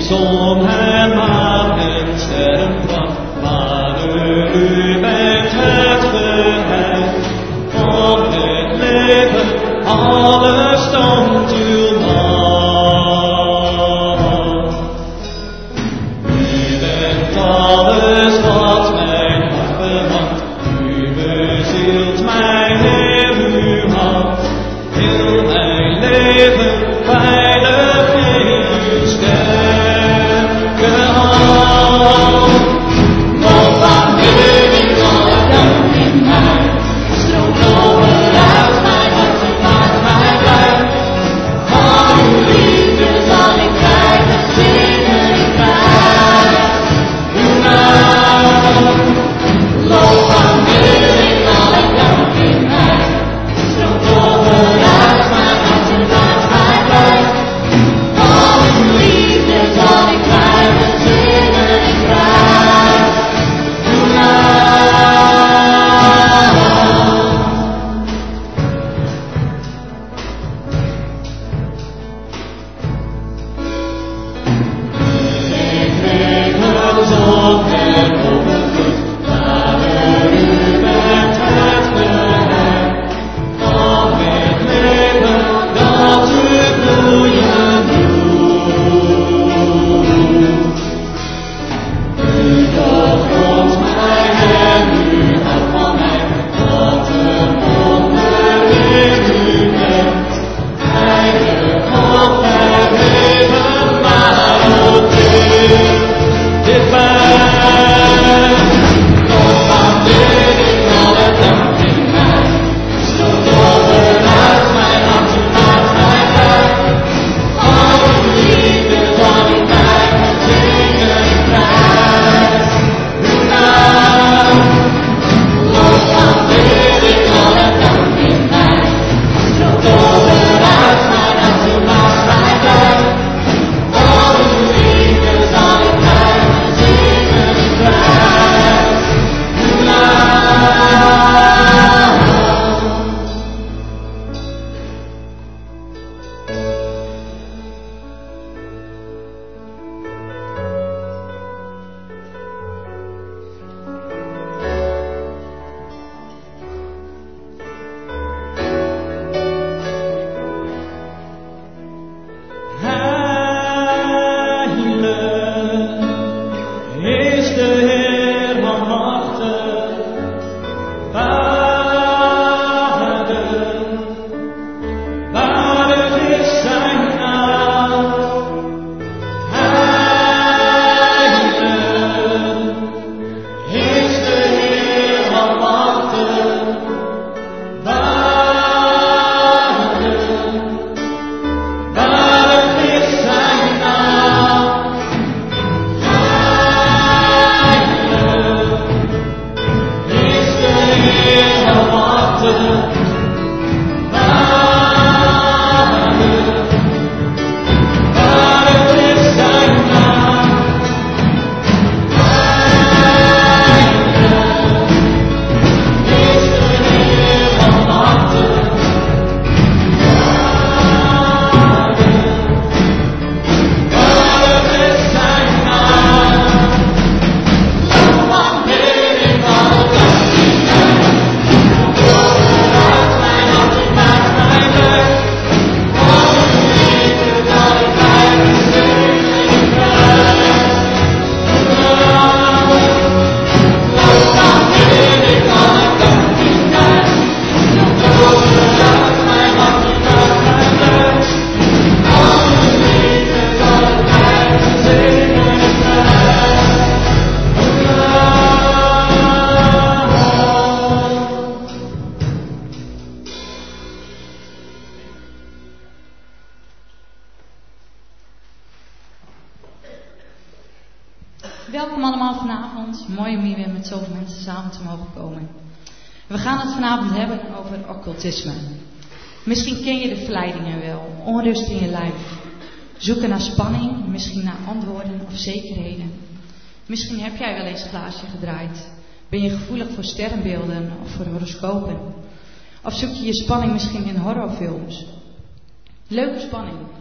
Welkom allemaal vanavond. Mooi om hier weer met zoveel mensen samen te mogen komen. We gaan het vanavond hebben over occultisme. Misschien ken je de verleidingen wel. Onrust in je lijf. Zoeken naar spanning, misschien naar antwoorden of zekerheden. Misschien heb jij wel eens een glaasje gedraaid. Ben je gevoelig voor sterrenbeelden of voor horoscopen? Of zoek je je spanning misschien in horrorfilms? Leuke spanning.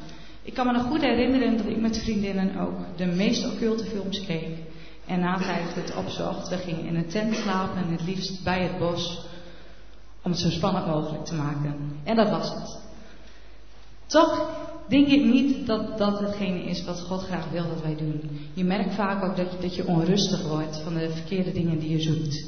Ik kan me nog goed herinneren dat ik met vriendinnen ook de meest occulte films keek. En na tijd het opzocht. We gingen in een tent slapen en het liefst bij het bos. Om het zo spannend mogelijk te maken. En dat was het. Toch denk ik niet dat dat hetgene is wat God graag wil dat wij doen. Je merkt vaak ook dat je onrustig wordt van de verkeerde dingen die je zoekt.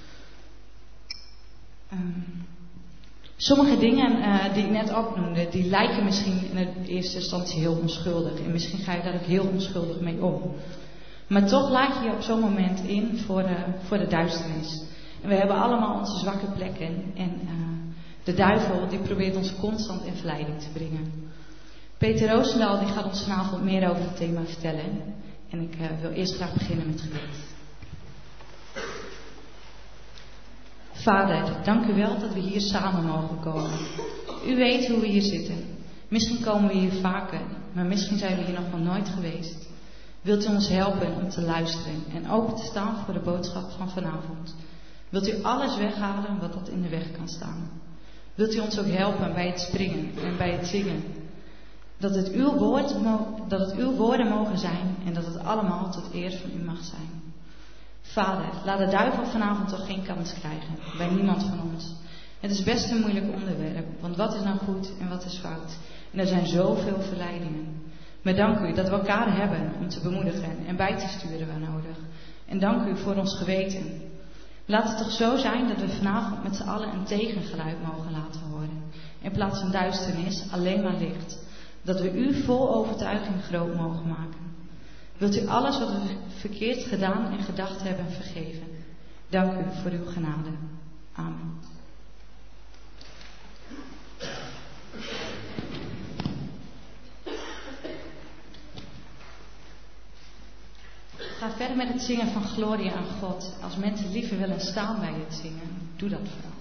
Sommige dingen die ik net opnoemde, die lijken misschien in de eerste instantie heel onschuldig. En misschien ga je daar ook heel onschuldig mee om. Maar toch laat je je op zo'n moment in voor de duisternis. En we hebben allemaal onze zwakke plekken. En de duivel die probeert ons constant in verleiding te brengen. Peter Roosendaal die gaat ons vanavond meer over het thema vertellen. En ik wil eerst graag beginnen met gebed. Vader, dank u wel dat we hier samen mogen komen. U weet hoe we hier zitten. Misschien komen we hier vaker, maar misschien zijn we hier nog wel nooit geweest. Wilt u ons helpen om te luisteren en open te staan voor de boodschap van vanavond? Wilt u alles weghalen wat dat in de weg kan staan? Wilt u ons ook helpen bij het springen en bij het zingen? Dat het uw woorden mogen zijn en dat het allemaal tot eer van u mag zijn. Vader, laat de duivel vanavond toch geen kans krijgen, bij niemand van ons. Het is best een moeilijk onderwerp, want wat is nou goed en wat is fout? En er zijn zoveel verleidingen. Maar dank u dat we elkaar hebben om te bemoedigen en bij te sturen waar nodig. En dank u voor ons geweten. Laat het toch zo zijn dat we vanavond met z'n allen een tegengeluid mogen laten horen. In plaats van duisternis alleen maar licht. Dat we u vol overtuiging groot mogen maken. Wilt u alles wat we verkeerd gedaan en gedacht hebben vergeven. Dank u voor uw genade. Amen. Ga verder met het zingen van Glorie aan God. Als mensen liever willen staan bij het zingen, doe dat vooral.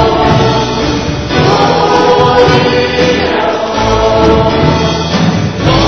Oh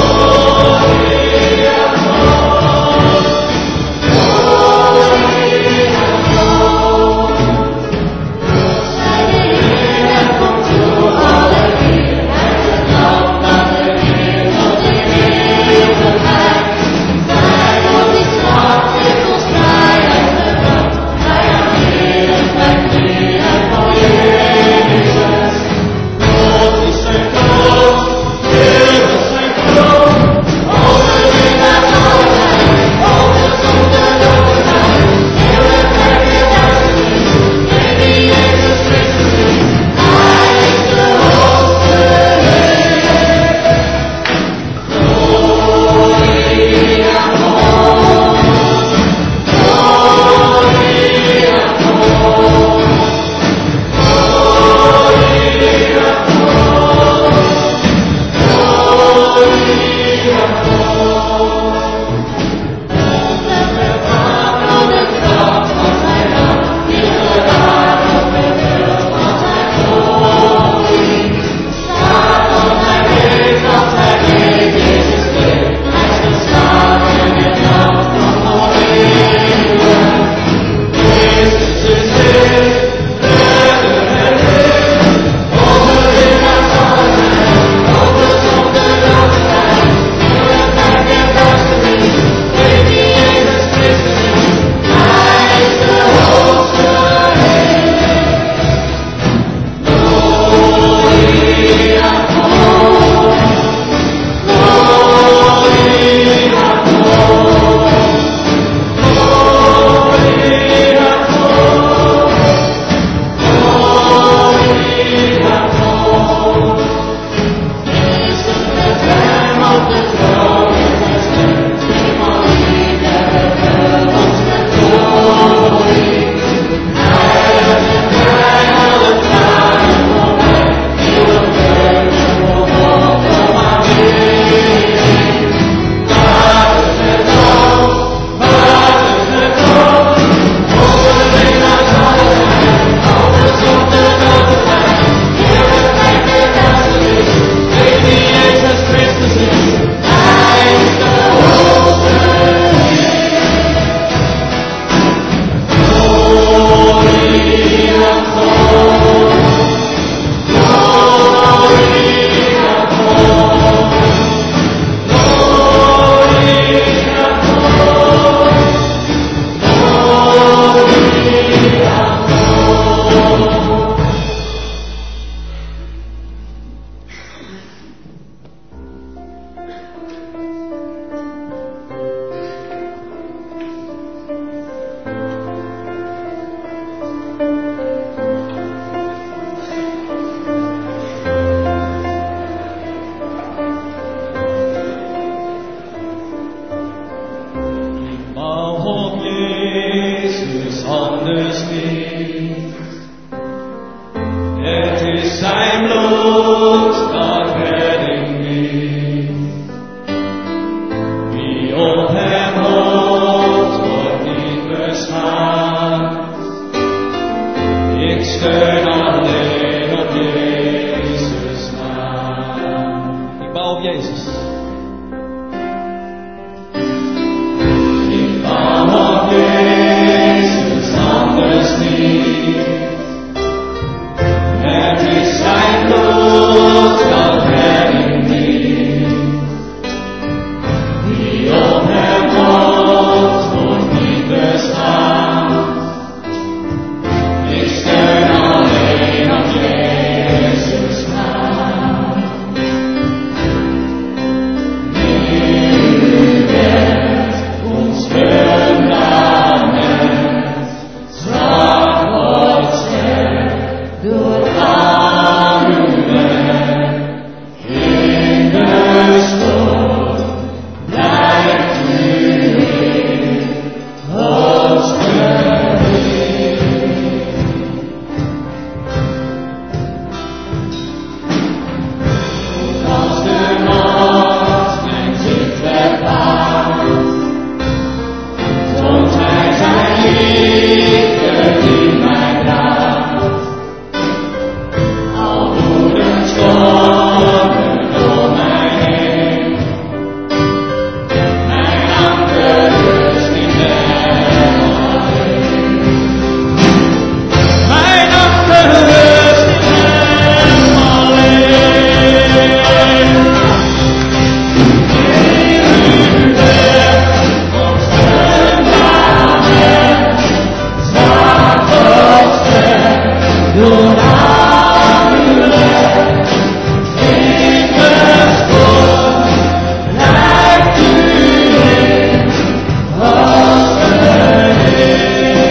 anders niet. Het is zijn bloed dat redding biedt. Wie op hem hoopt, wordt niet beschaamd. Ik steun alleen op Jezus naam. Ik bouw op Jezus. Ik bouw op Jezus, anders niet. Het is zijn bloed dat redding biedt. Wie op hem hoopt, wordt niet beschaamd. Ik steun alleen op Jezus naam. U bent ons fundament, zwak wordt sterk door aan uw werk. In de storm blijft u in ons als de nacht mijn zicht verbaast, toont hij zijn liefde die mij draagt. Al woeden stormen door mij heen, mijn anker rust in hem alleen. Mijn anker rust in hem alleen. U bent ons fundament, zwak wordt sterk door aan uw werk. In de storm blijft u in ons vereen.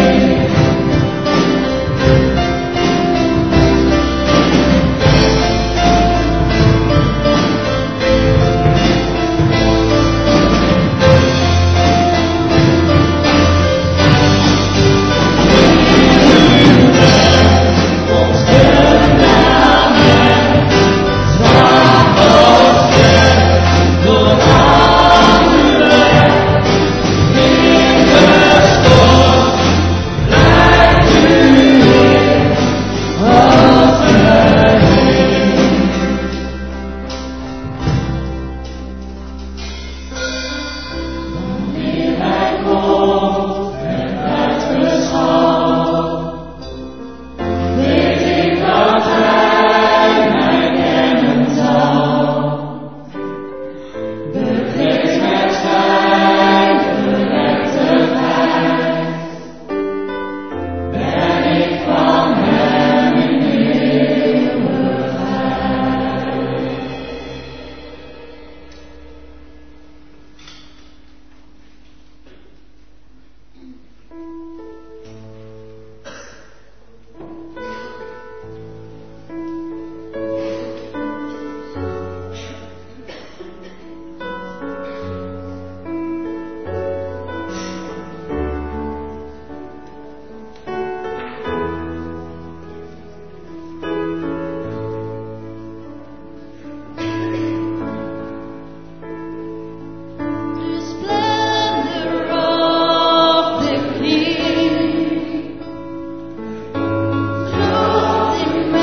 Ons fundament, zwak wordt sterk door aan uw werk. In de storm blijft u in ons vereen. Wanneer hij komt en uitgeschouwd, weet ik dat hij mij kennen zal. Bekleed met zijn gerechtigheid, ben ik van hem in eeuwigheid. The splendor of the King, clothed in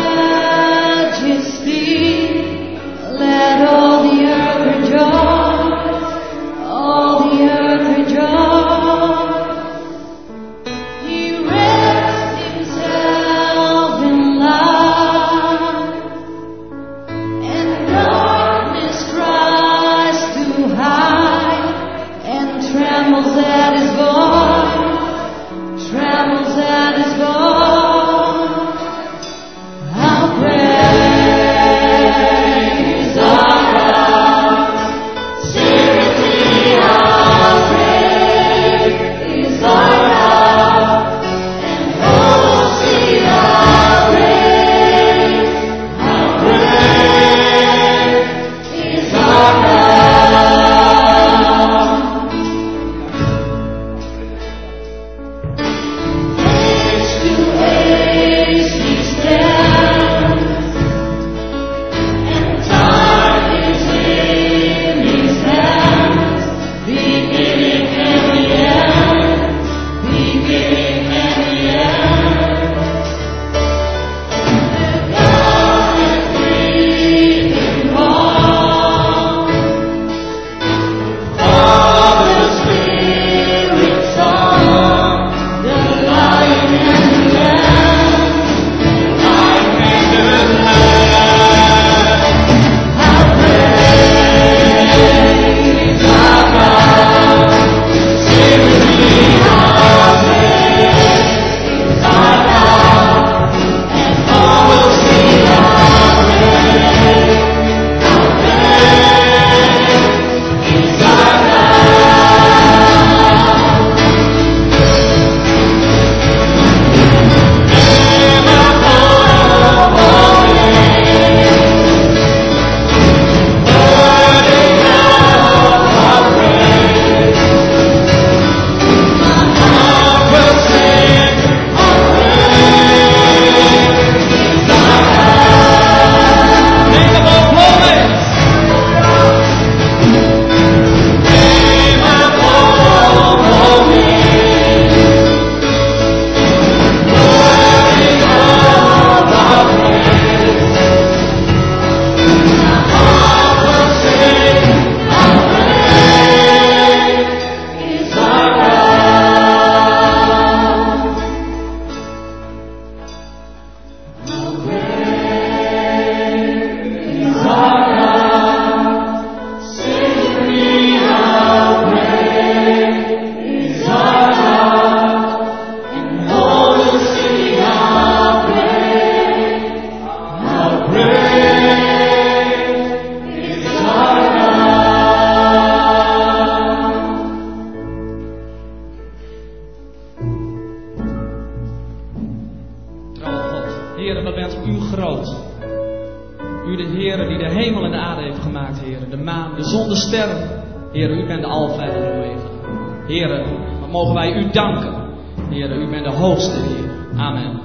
majesty, let all the earth rejoice, all the earth rejoice. He wraps himself in light, and darkness tries to hide, and trembles at his voice, trembles at his voice. How great is our God! Sing with me, how great is our God! And oh, see how great is our God! Heere, wat bent u groot. U de Heere die de hemel en de aarde heeft gemaakt, Heere. De maan, de zon, de sterren. Heere, u bent de Alpha en de Omega. Heere, wat mogen wij u danken. Heere, u bent de hoogste Heer. Amen.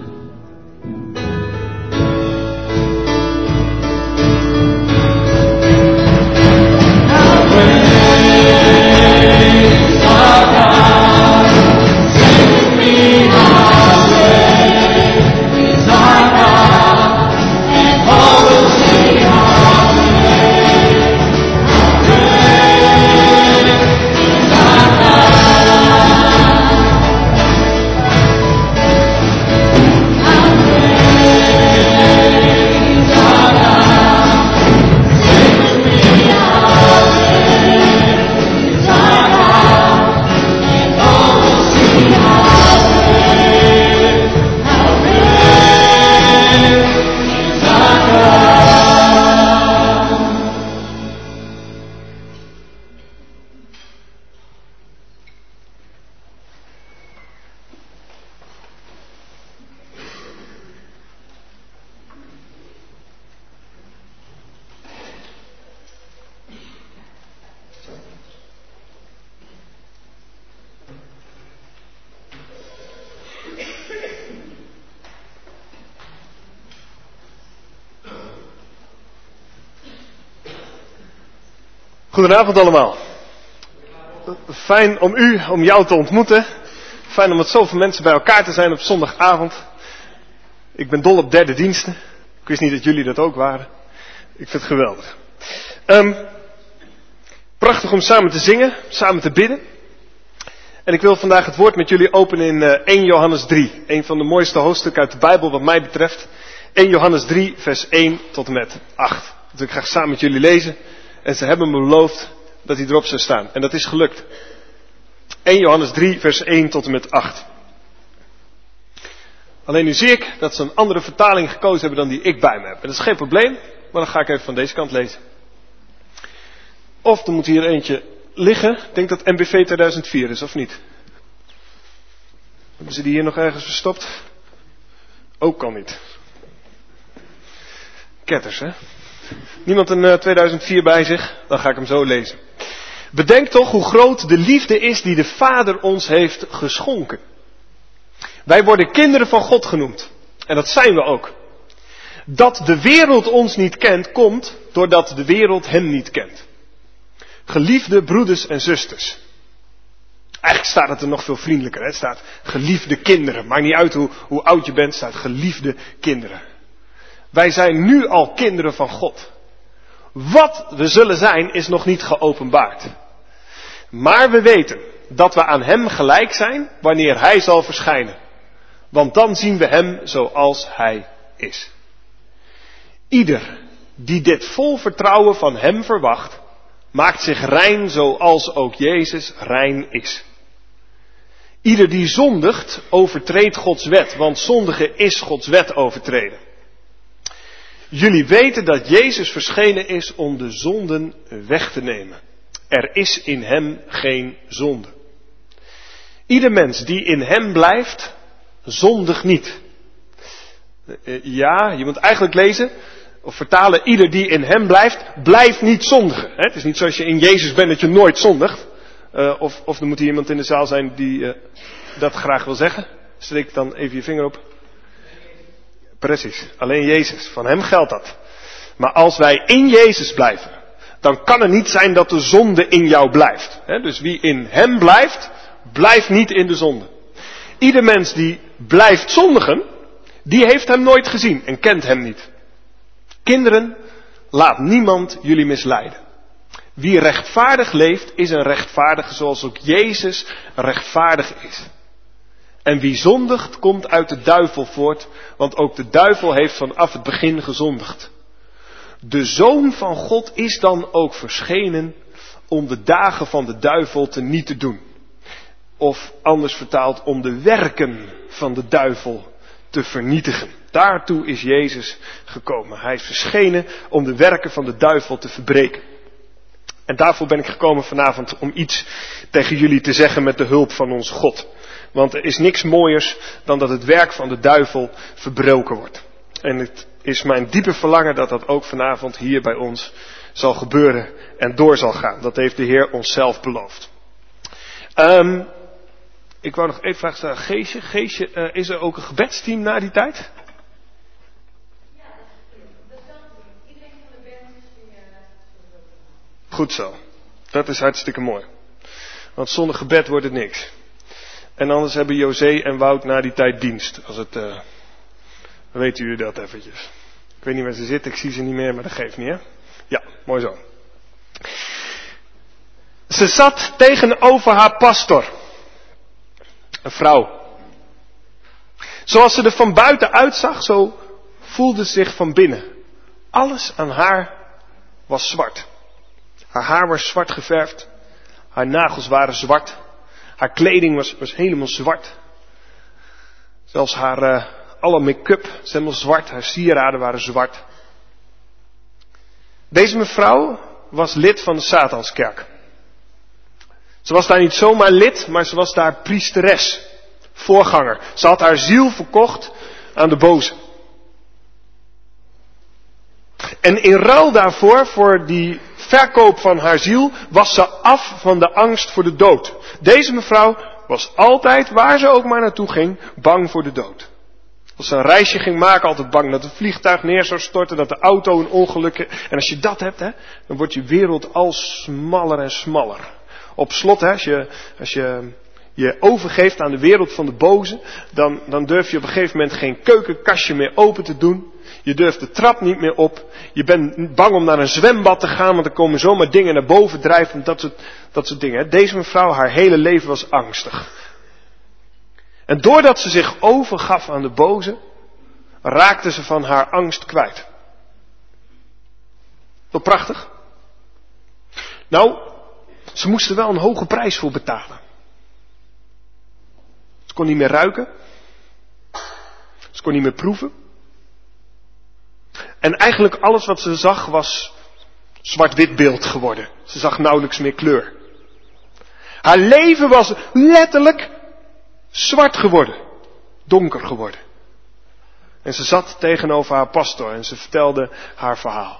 Goedenavond allemaal. Fijn om jou te ontmoeten. Fijn om met zoveel mensen bij elkaar te zijn op zondagavond. Ik ben dol op derde diensten. Ik wist niet dat jullie dat ook waren. Ik vind het geweldig. Prachtig om samen te zingen, samen te bidden. En ik wil vandaag het woord met jullie openen in 1 Johannes 3. Een van de mooiste hoofdstukken uit de Bijbel wat mij betreft. 1 Johannes 3 vers 1 tot en met 8. Dat wil ik graag samen met jullie lezen. En ze hebben me beloofd dat hij erop zou staan. En dat is gelukt. 1 Johannes 3 vers 1 tot en met 8. Alleen nu zie ik dat ze een andere vertaling gekozen hebben dan die ik bij me heb. En dat is geen probleem, maar dan ga ik even van deze kant lezen. Of er moet hier eentje liggen. Ik denk dat MBV 2004 is, of niet? Hebben ze die hier nog ergens verstopt? Ook kan niet. Ketters, hè? Niemand een 2004 bij zich? Dan ga ik hem zo lezen. Bedenk toch hoe groot de liefde is die de Vader ons heeft geschonken. Wij worden kinderen van God genoemd. En dat zijn we ook. Dat de wereld ons niet kent, komt doordat de wereld hem niet kent. Geliefde broeders en zusters. Eigenlijk staat het er nog veel vriendelijker. Hè? Het staat geliefde kinderen. Maakt niet uit hoe oud je bent, het staat geliefde kinderen. Wij zijn nu al kinderen van God. Wat we zullen zijn is nog niet geopenbaard. Maar we weten dat we aan hem gelijk zijn wanneer hij zal verschijnen. Want dan zien we hem zoals hij is. Ieder die dit vol vertrouwen van hem verwacht, maakt zich rein zoals ook Jezus rein is. Ieder die zondigt, overtreedt Gods wet, want zondigen is Gods wet overtreden. Jullie weten dat Jezus verschenen is om de zonden weg te nemen. Er is in hem geen zonde. Ieder mens die in hem blijft, zondigt niet. Ja, je moet eigenlijk lezen of vertalen, ieder die in hem blijft, blijft niet zondigen. Het is niet zoals je in Jezus bent dat je nooit zondigt. Of er moet hier iemand in de zaal zijn die dat graag wil zeggen. Steek dan even je vinger op. Precies, alleen Jezus. Van hem geldt dat. Maar als wij in Jezus blijven, dan kan het niet zijn dat de zonde in jou blijft. Dus wie in hem blijft, blijft niet in de zonde. Ieder mens die blijft zondigen, die heeft hem nooit gezien en kent hem niet. Kinderen, laat niemand jullie misleiden. Wie rechtvaardig leeft, is een rechtvaardige zoals ook Jezus rechtvaardig is. En wie zondigt, komt uit de duivel voort, want ook de duivel heeft vanaf het begin gezondigd. De Zoon van God is dan ook verschenen om de dagen van de duivel teniet te doen. Of anders vertaald, om de werken van de duivel te vernietigen. Daartoe is Jezus gekomen. Hij is verschenen om de werken van de duivel te verbreken. En daarvoor ben ik gekomen vanavond om iets tegen jullie te zeggen met de hulp van onze God. Want er is niks mooiers dan dat het werk van de duivel verbroken wordt. En het is mijn diepe verlangen dat dat ook vanavond hier bij ons zal gebeuren en door zal gaan. Dat heeft de Heer ons zelf beloofd. Ik wou nog even vragen stellen aan Geesje. Geesje, is er ook een gebedsteam na die tijd? Ja, dat is iedereen van de band is Goed zo. Dat is hartstikke mooi. Want zonder gebed wordt het niks. En anders hebben José en Wout na die tijd dienst. Als het, dan weten jullie dat eventjes. Ik weet niet waar ze zitten, ik zie ze niet meer, maar dat geeft niet, hè? Ja, mooi zo. Ze zat tegenover haar pastor. Een vrouw. Zoals ze er van buiten uitzag, zo voelde ze zich van binnen. Alles aan haar was zwart. Haar haar was zwart geverfd. Haar nagels waren zwart. Haar kleding was helemaal zwart. Zelfs haar alle make-up is helemaal zwart. Haar sieraden waren zwart. Deze mevrouw was lid van de Satanskerk. Ze was daar niet zomaar lid, maar ze was daar priesteres. Voorganger. Ze had haar ziel verkocht aan de boze. En in ruil daarvoor, voor die verkoop van haar ziel, was ze af van de angst voor de dood. Deze mevrouw was altijd, waar ze ook maar naartoe ging, bang voor de dood. Als ze een reisje ging maken, altijd bang dat het vliegtuig neer zou storten, dat de auto een ongeluk. En als je dat hebt, dan wordt je wereld al smaller en smaller. Op slot, als je je overgeeft aan de wereld van de boze, dan durf je op een gegeven moment geen keukenkastje meer open te doen. Je durft de trap niet meer op. Je bent bang om naar een zwembad te gaan, want er komen zomaar dingen naar boven drijven. Dat soort dingen. Deze mevrouw, haar hele leven was angstig. En doordat ze zich overgaf aan de boze, raakte ze van haar angst kwijt. Wel prachtig? Nou, ze moest er wel een hoge prijs voor betalen. Ze kon niet meer ruiken. Ze kon niet meer proeven. En eigenlijk alles wat ze zag was zwart-wit beeld geworden. Ze zag nauwelijks meer kleur. Haar leven was letterlijk zwart geworden. Donker geworden. En ze zat tegenover haar pastor en ze vertelde haar verhaal.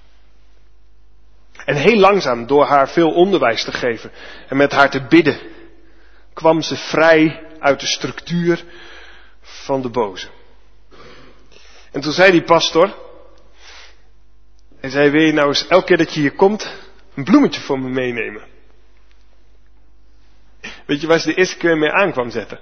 En heel langzaam, door haar veel onderwijs te geven en met haar te bidden, kwam ze vrij uit de structuur van de boze. En toen zei die pastor, hij zei, wil je nou eens elke keer dat je hier komt, een bloemetje voor me meenemen? Weet je waar ze de eerste keer mee aan kwam zetten?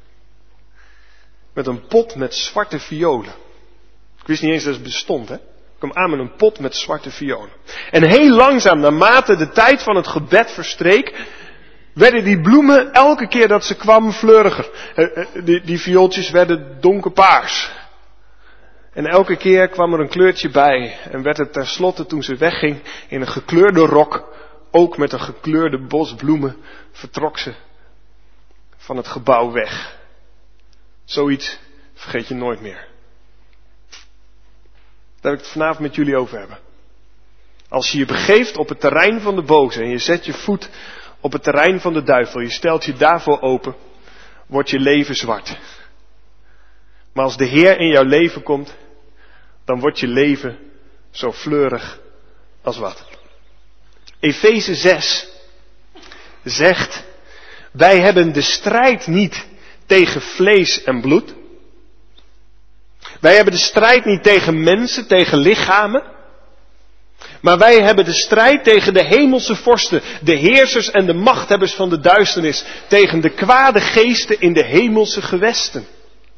Met een pot met zwarte violen. Ik wist niet eens dat het bestond, hè. Ik kwam aan met een pot met zwarte violen. En heel langzaam, naarmate de tijd van het gebed verstreek, werden die bloemen elke keer dat ze kwam fleuriger. Die viooltjes werden donkerpaars. En elke keer kwam er een kleurtje bij. En werd het tenslotte, toen ze wegging, in een gekleurde rok, ook met een gekleurde bos bloemen, vertrok ze van het gebouw weg. Zoiets vergeet je nooit meer. Daar wil ik het vanavond met jullie over hebben. Als je je begeeft op het terrein van de boze en je zet je voet op het terrein van de duivel, je stelt je daarvoor open, wordt je leven zwart. Maar als de Heer in jouw leven komt, dan wordt je leven zo fleurig als wat. Efeze 6 zegt, wij hebben de strijd niet tegen vlees en bloed. Wij hebben de strijd niet tegen mensen, tegen lichamen. Maar wij hebben de strijd tegen de hemelse vorsten, de heersers en de machthebbers van de duisternis. Tegen de kwade geesten in de hemelse gewesten.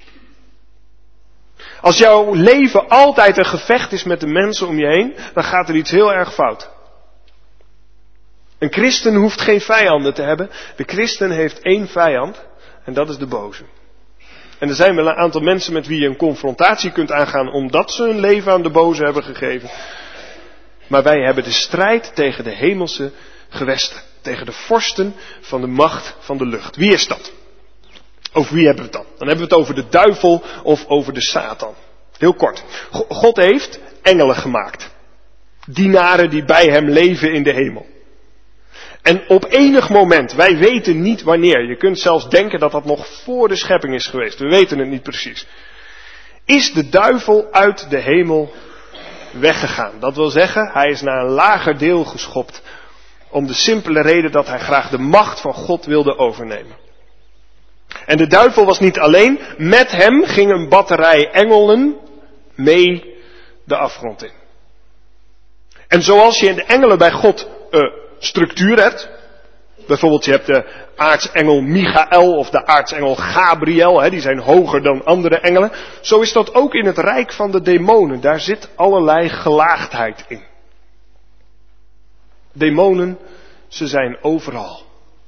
Als jouw leven altijd een gevecht is met de mensen om je heen, dan gaat er iets heel erg fout. Een christen hoeft geen vijanden te hebben. De christen heeft één vijand en dat is de boze. En er zijn wel een aantal mensen met wie je een confrontatie kunt aangaan omdat ze hun leven aan de boze hebben gegeven. Maar wij hebben de strijd tegen de hemelse gewesten. Tegen de vorsten van de macht van de lucht. Wie is dat? Over wie hebben we het dan? Dan hebben we het over de duivel of over de Satan. Heel kort. God heeft engelen gemaakt. Dienaren die bij hem leven in de hemel. En op enig moment, wij weten niet wanneer. Je kunt zelfs denken dat dat nog voor de schepping is geweest. We weten het niet precies. is de duivel uit de hemel weggegaan. Dat wil zeggen, hij is naar een lager deel geschopt. Om de simpele reden dat hij graag de macht van God wilde overnemen. En de duivel was niet alleen. Met hem ging een batterij engelen mee de afgrond in. En zoals je in de engelen bij God structuur hebt. Bijvoorbeeld je hebt de aartsengel Michael of de aartsengel Gabriel. Die zijn hoger dan andere engelen. Zo is dat ook in het rijk van de demonen. Daar zit allerlei gelaagdheid in. Demonen, ze zijn overal.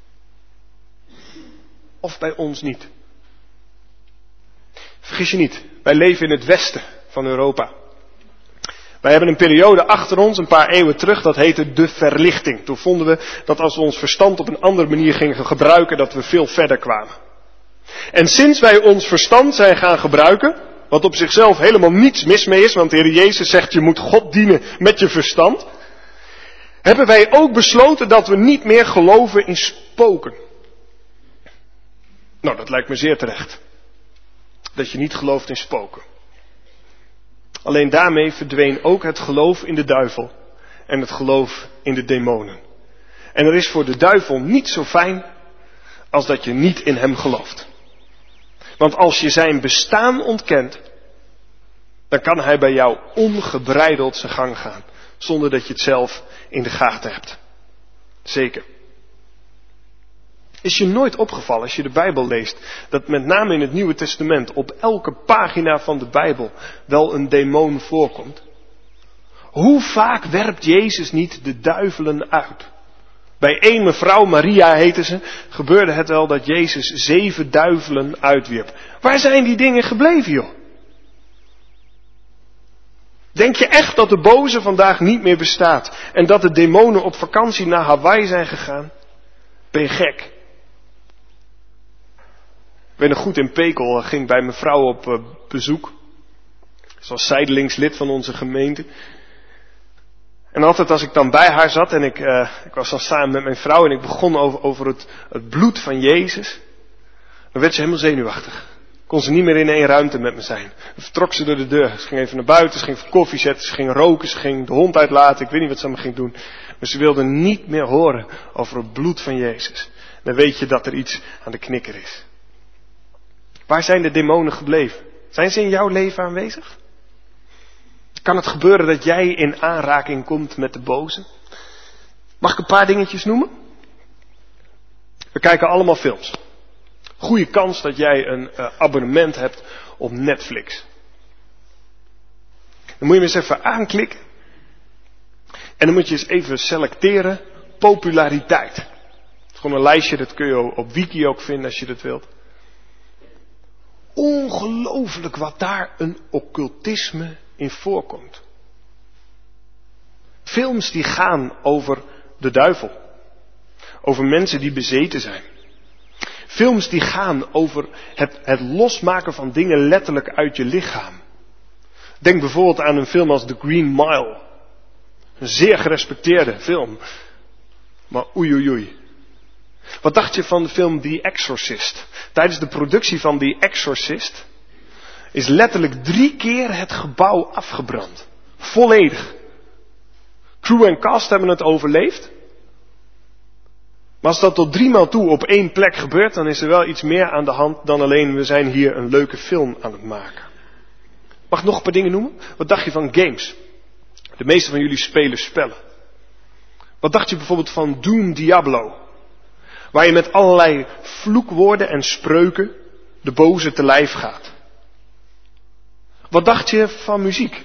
Of bij ons niet. Vergis je niet, wij leven in het westen van Europa. Wij hebben een periode achter ons, een paar eeuwen terug, dat heette de verlichting. Toen vonden we dat als we ons verstand op een andere manier gingen gebruiken, dat we veel verder kwamen. En sinds wij ons verstand zijn gaan gebruiken, wat op zichzelf helemaal niets mis mee is, want de Heer Jezus zegt je moet God dienen met je verstand, hebben wij ook besloten dat we niet meer geloven in spoken. Nou, dat lijkt me zeer terecht. Dat je niet gelooft in spoken. Alleen daarmee verdween ook het geloof in de duivel en het geloof in de demonen. En er is voor de duivel niet zo fijn als dat je niet in hem gelooft. Want als je zijn bestaan ontkent, dan kan hij bij jou ongebreideld zijn gang gaan. Zonder dat je het zelf in de gaten hebt. Zeker. Is je nooit opgevallen als je de Bijbel leest, dat met name in het Nieuwe Testament op elke pagina van de Bijbel wel een demon voorkomt? Hoe vaak werpt Jezus niet de duivelen uit? Bij één mevrouw, Maria heette ze, gebeurde het wel dat Jezus 7 duivelen uitwierp. Waar zijn die dingen gebleven, joh? Denk je echt dat de boze vandaag niet meer bestaat en dat de demonen op vakantie naar Hawaii zijn gegaan? Ben je gek? Ik weet nog goed, in Pekel ging bij mijn vrouw op bezoek. Ze was zijdelings lid van onze gemeente. En altijd als ik dan bij haar zat en ik was dan samen met mijn vrouw en ik begon over het bloed van Jezus. Dan werd ze helemaal zenuwachtig. Kon ze niet meer in één ruimte met me zijn. Dan vertrok ze door de deur. Ze ging even naar buiten, ze ging even koffie zetten, ze ging roken, ze ging de hond uitlaten. Ik weet niet wat ze allemaal ging doen. Maar ze wilde niet meer horen over het bloed van Jezus. Dan weet je dat er iets aan de knikker is. Waar zijn de demonen gebleven? Zijn ze in jouw leven aanwezig? Kan het gebeuren dat jij in aanraking komt met de boze? Mag ik een paar dingetjes noemen? We kijken allemaal films. Goeie kans dat jij een abonnement hebt op Netflix. Dan moet je hem eens even aanklikken. En dan moet je eens even selecteren populariteit. Het is gewoon een lijstje, dat kun je op Wiki ook vinden als je dat wilt. Ongelooflijk wat daar een occultisme in voorkomt. Films die gaan over de duivel. Over mensen die bezeten zijn. Films die gaan over het losmaken van dingen letterlijk uit je lichaam. Denk bijvoorbeeld aan een film als The Green Mile. Een zeer gerespecteerde film. Maar oei oei oei. Wat dacht je van de film The Exorcist? Tijdens de productie van The Exorcist is letterlijk 3 keer het gebouw afgebrand. Volledig. Crew en cast hebben het overleefd. Maar als dat tot 3 maal toe op 1 plek gebeurt, dan is er wel iets meer aan de hand dan alleen we zijn hier een leuke film aan het maken. Mag ik nog een paar dingen noemen? Wat dacht je van games? De meeste van jullie spelen spellen. Wat dacht je bijvoorbeeld van Doom Diablo? Waar je met allerlei vloekwoorden en spreuken de boze te lijf gaat. Wat dacht je van muziek?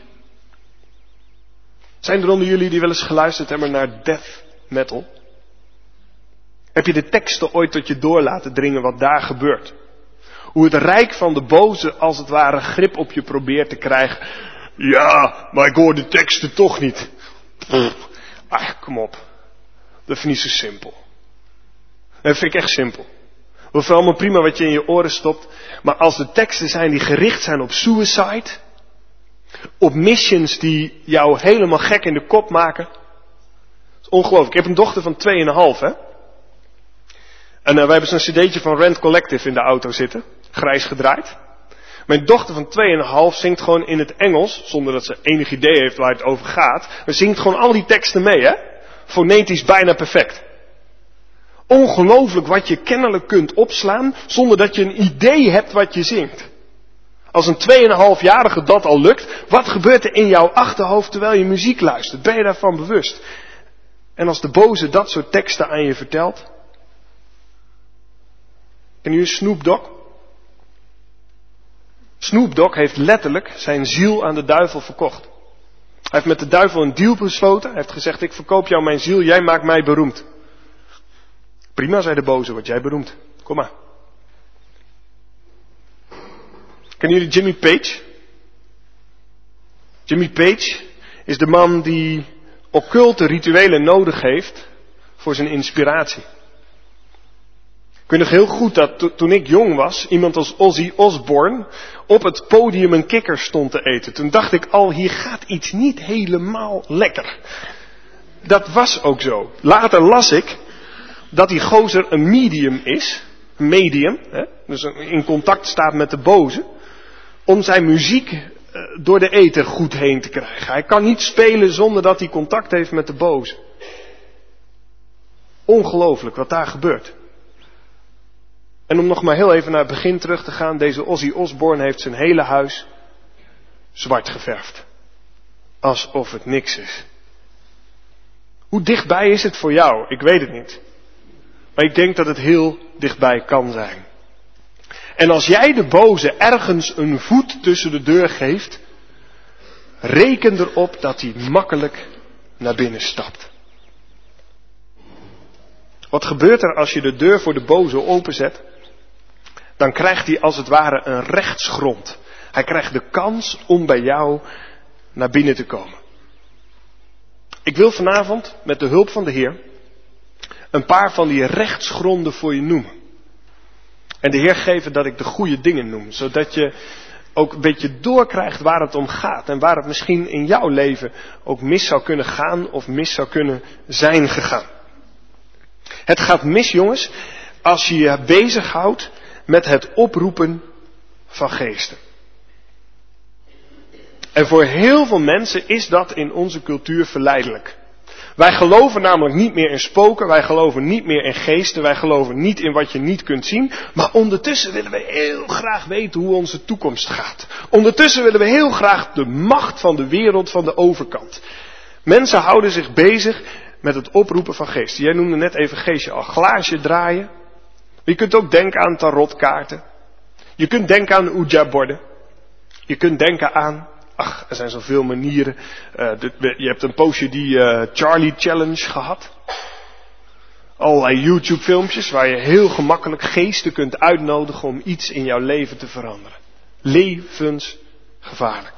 Zijn er onder jullie die wel eens geluisterd hebben naar death metal? Heb je de teksten ooit tot je door laten dringen wat daar gebeurt? Hoe het rijk van de boze als het ware grip op je probeert te krijgen. Ja, maar ik hoor de teksten toch niet. Ach, kom op. Dat vind ik niet zo simpel. Dat vind ik echt simpel. Het is allemaal prima wat je in je oren stopt. Maar als de teksten zijn die gericht zijn op suicide. Op missions die jou helemaal gek in de kop maken. Dat is ongelooflijk. Ik heb een dochter van 2,5 hè. En wij hebben zo'n cd'tje van Rent Collective in de auto zitten. Grijs gedraaid. Mijn dochter van 2,5 zingt gewoon in het Engels, zonder dat ze enig idee heeft waar het over gaat. Maar zingt gewoon al die teksten mee, hè? Fonetisch bijna perfect. Ongelooflijk wat je kennelijk kunt opslaan, zonder dat je een idee hebt wat je zingt. Als een 2,5-jarige dat al lukt, wat gebeurt er in jouw achterhoofd terwijl je muziek luistert? Ben je daarvan bewust? En als de boze dat soort teksten aan je vertelt? Ken je Snoop Dogg? Snoop Dogg heeft letterlijk zijn ziel aan de duivel verkocht. Hij heeft met de duivel een deal besloten. Hij heeft gezegd, ik verkoop jou mijn ziel, jij maakt mij beroemd. Prima, zei de boze, word jij beroemd. Kom maar. Kennen jullie Jimmy Page? Jimmy Page is de man die occulte rituelen nodig heeft voor zijn inspiratie. Ik weet nog heel goed dat toen ik jong was, iemand als Ozzy Osbourne op het podium een kikker stond te eten. Toen dacht ik al, hier gaat iets niet helemaal lekker. Dat was ook zo. Later las ik dat die gozer een medium is. Medium, hè, dus in contact staat met de boze. Om zijn muziek door de ether goed heen te krijgen. Hij kan niet spelen zonder dat hij contact heeft met de boze. Ongelooflijk wat daar gebeurt. En om nog maar heel even naar het begin terug te gaan. Deze Ozzy Osbourne heeft zijn hele huis zwart geverfd. Alsof het niks is. Hoe dichtbij is het voor jou? Ik weet het niet. Maar ik denk dat het heel dichtbij kan zijn. En als jij de boze ergens een voet tussen de deur geeft, reken erop dat hij makkelijk naar binnen stapt. Wat gebeurt er als je de deur voor de boze openzet? Dan krijgt hij als het ware een rechtsgrond. Hij krijgt de kans om bij jou naar binnen te komen. Ik wil vanavond met de hulp van de Heer een paar van die rechtsgronden voor je noemen. En de Heer geven dat ik de goede dingen noem. Zodat je ook een beetje doorkrijgt waar het om gaat. En waar het misschien in jouw leven ook mis zou kunnen gaan of mis zou kunnen zijn gegaan. Het gaat mis, jongens, als je je bezighoudt met het oproepen van geesten. En voor heel veel mensen is dat in onze cultuur verleidelijk. Wij geloven namelijk niet meer in spoken, wij geloven niet meer in geesten, wij geloven niet in wat je niet kunt zien. Maar ondertussen willen we heel graag weten hoe onze toekomst gaat. Ondertussen willen we heel graag de macht van de wereld van de overkant. Mensen houden zich bezig met het oproepen van geesten. Jij noemde net even geestje al, glaasje draaien. Je kunt ook denken aan tarotkaarten. Je kunt denken aan Ouija-borden. Je kunt denken aan, er zijn zoveel manieren. Je hebt een poosje die Charlie Challenge gehad. Allerlei YouTube filmpjes waar je heel gemakkelijk geesten kunt uitnodigen om iets in jouw leven te veranderen. Levensgevaarlijk.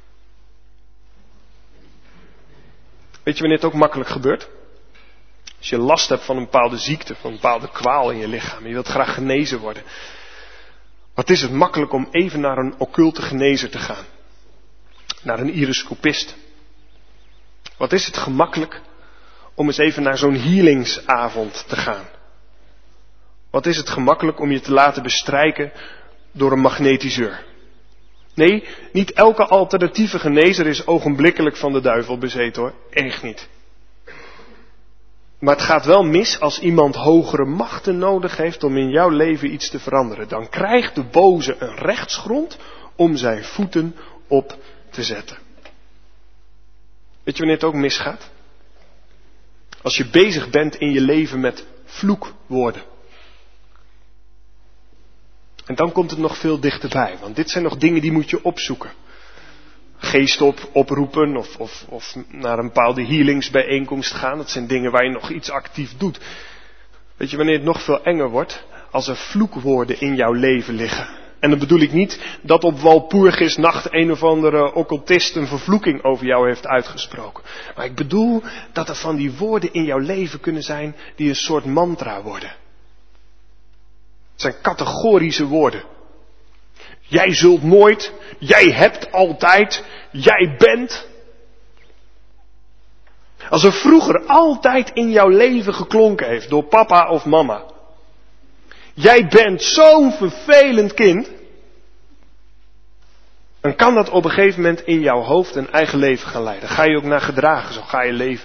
Weet je wanneer het ook makkelijk gebeurt? Als je last hebt van een bepaalde ziekte, van een bepaalde kwaal in je lichaam. Je wilt graag genezen worden. Wat is het makkelijk om even naar een occulte genezer te gaan. Naar een iriscopist. Wat is het gemakkelijk om eens even naar zo'n healingsavond te gaan. Wat is het gemakkelijk om je te laten bestrijken door een magnetiseur. Nee, niet elke alternatieve genezer is ogenblikkelijk van de duivel bezeten hoor. Echt niet. Maar het gaat wel mis als iemand hogere machten nodig heeft om in jouw leven iets te veranderen. Dan krijgt de boze een rechtsgrond om zijn voeten op te zetten. Weet je wanneer het ook misgaat? Als je bezig bent in je leven met vloekwoorden. En dan komt het nog veel dichterbij. Want dit zijn nog dingen die moet je opzoeken. Geest oproepen of naar een bepaalde healingsbijeenkomst gaan. Dat zijn dingen waar je nog iets actief doet. Weet je wanneer het nog veel enger wordt? Als er vloekwoorden in jouw leven liggen. En dan bedoel ik niet dat op Walpurgisnacht een of andere occultist een vervloeking over jou heeft uitgesproken. Maar ik bedoel dat er van die woorden in jouw leven kunnen zijn die een soort mantra worden. Het zijn categorische woorden. Jij zult nooit, jij hebt altijd, jij bent. Als er vroeger altijd in jouw leven geklonken heeft door papa of mama. Jij bent zo'n vervelend kind. kan dat op een gegeven moment in jouw hoofd een eigen leven gaan leiden. Ga je ook naar gedragen, zo ga je leven.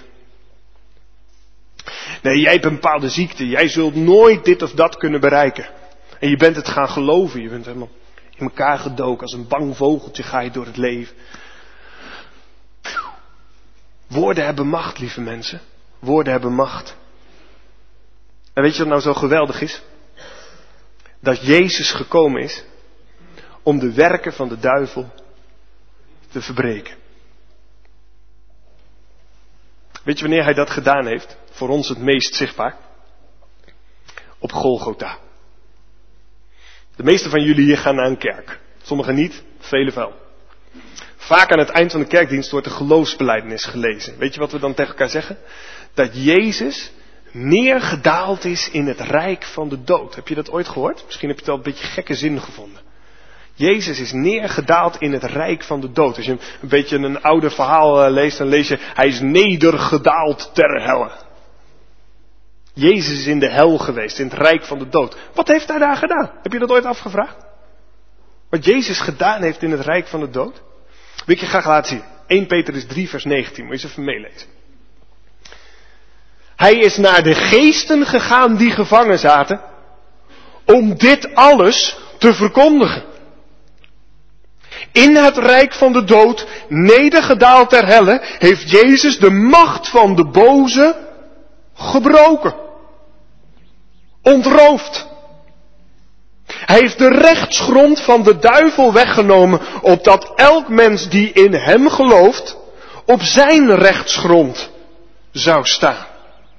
Nee, jij hebt een bepaalde ziekte, jij zult nooit dit of dat kunnen bereiken. En je bent het gaan geloven, je bent helemaal in elkaar gedoken, als een bang vogeltje ga je door het leven. Woorden hebben macht, lieve mensen. Woorden hebben macht. En weet je wat nou zo geweldig is? Dat Jezus gekomen is om de werken van de duivel te verbreken. Weet je wanneer hij dat gedaan heeft? Voor ons het meest zichtbaar. Op Golgotha. De meeste van jullie hier gaan naar een kerk. Sommigen niet, velen wel. Vaak aan het eind van de kerkdienst wordt de geloofsbelijdenis gelezen. Weet je wat we dan tegen elkaar zeggen? Dat Jezus neergedaald is in het rijk van de dood. Heb je dat ooit gehoord? Misschien heb je het wel een beetje gekke zin gevonden. Jezus is neergedaald in het rijk van de dood. Als je een beetje een ouder verhaal leest, dan lees je, hij is nedergedaald ter helle. Jezus is in de hel geweest, in het rijk van de dood. Wat heeft hij daar gedaan? Heb je dat ooit afgevraagd? Wat Jezus gedaan heeft in het rijk van de dood? Wil ik je graag laten zien. 1 Petrus 3 vers 19, moet je eens even meelezen. Hij is naar de geesten gegaan die gevangen zaten, om dit alles te verkondigen. In het rijk van de dood, nedergedaald ter helle, heeft Jezus de macht van de boze gebroken. Ontroofd. Hij heeft de rechtsgrond van de duivel weggenomen, opdat elk mens die in hem gelooft, op zijn rechtsgrond zou staan.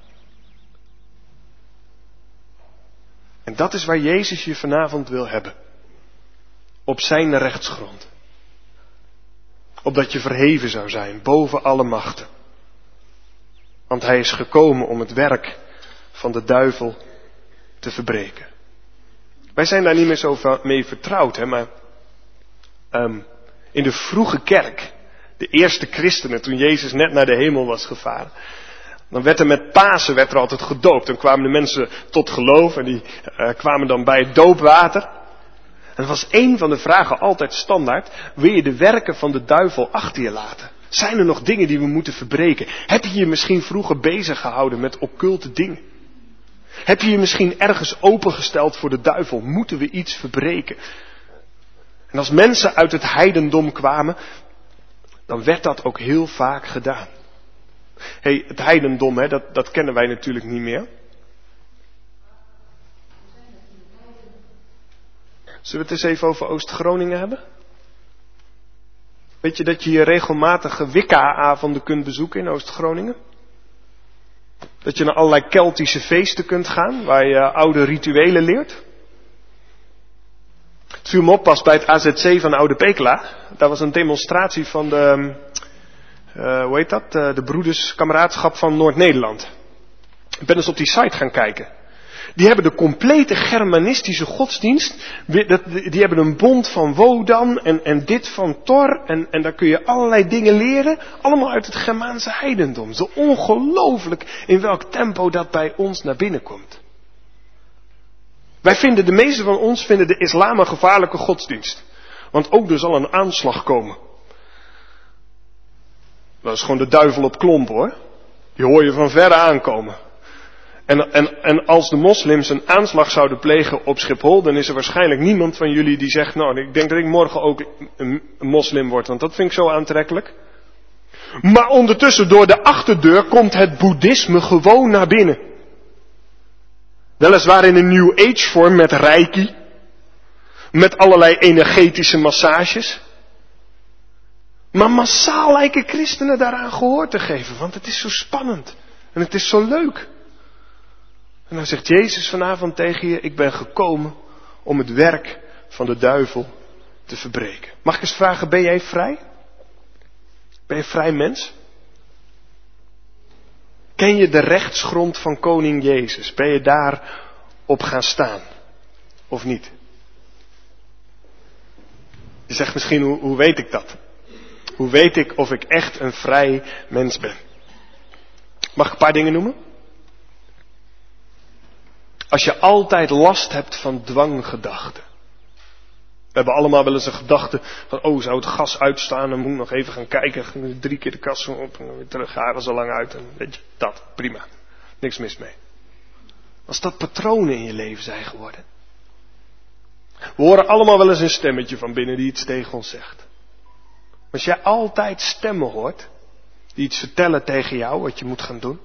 En dat is waar Jezus je vanavond wil hebben. Op zijn rechtsgrond. Opdat je verheven zou zijn boven alle machten. Want hij is gekomen om het werk van de duivel te verbreken. Wij zijn daar niet meer zo mee vertrouwd, hè, maar in de vroege kerk, de eerste christenen, toen Jezus net naar de hemel was gevaren, dan werd er met Pasen altijd gedoopt. Dan kwamen de mensen tot geloof en die kwamen dan bij het doopwater. En dat was één van de vragen altijd standaard. Wil je de werken van de duivel achter je laten? Zijn er nog dingen die we moeten verbreken? Heb je je misschien vroeger bezig gehouden met occulte dingen? Heb je je misschien ergens opengesteld voor de duivel? Moeten we iets verbreken? En als mensen uit het heidendom kwamen, dan werd dat ook heel vaak gedaan. Het heidendom, dat kennen wij natuurlijk niet meer. Zullen we het eens even over Oost-Groningen hebben? Weet je dat je hier regelmatige Wicca-avonden kunt bezoeken in Oost-Groningen? Dat je naar allerlei Keltische feesten kunt gaan, waar je oude rituelen leert. Het viel me op pas bij het AZC van Oude Pekela. Daar was een demonstratie van de, de broederskameraadschap van Noord-Nederland. Ik ben eens op die site gaan kijken. Die hebben de complete Germanistische godsdienst. Die hebben een bond van Wodan en dit van Thor. En daar kun je allerlei dingen leren. Allemaal uit het Germaanse heidendom. Zo ongelooflijk in welk tempo dat bij ons naar binnen komt. De meeste van ons vinden de islam een gevaarlijke godsdienst. Want ook er zal een aanslag komen. Dat is gewoon de duivel op klomp, hoor. Die hoor je van verre aankomen. En als de moslims een aanslag zouden plegen op Schiphol, dan is er waarschijnlijk niemand van jullie die zegt, nou, ik denk dat ik morgen ook een moslim word, want dat vind ik zo aantrekkelijk. Maar ondertussen door de achterdeur komt het boeddhisme gewoon naar binnen. Weliswaar in een New Age vorm met reiki, met allerlei energetische massages. Maar massaal lijken christenen daaraan gehoor te geven, want het is zo spannend en het is zo leuk. En dan zegt Jezus vanavond tegen je, ik ben gekomen om het werk van de duivel te verbreken. Mag ik eens vragen, ben jij vrij? Ben je vrij mens? Ken je de rechtsgrond van koning Jezus? Ben je daar op gaan staan? Of niet? Je zegt misschien, hoe weet ik dat? Hoe weet ik of ik echt een vrij mens ben? Mag ik een paar dingen noemen? Als je altijd last hebt van dwanggedachten. We hebben allemaal wel eens een gedachte van, oh, zou het gas uitstaan, dan moet ik nog even gaan kijken. 3 keer de kast op en weer terug, haren zo lang uit. En weet je, dat, prima. Niks mis mee. Als dat patronen in je leven zijn geworden. We horen allemaal wel eens een stemmetje van binnen die iets tegen ons zegt. Als jij altijd stemmen hoort, die iets vertellen tegen jou, wat je moet gaan doen.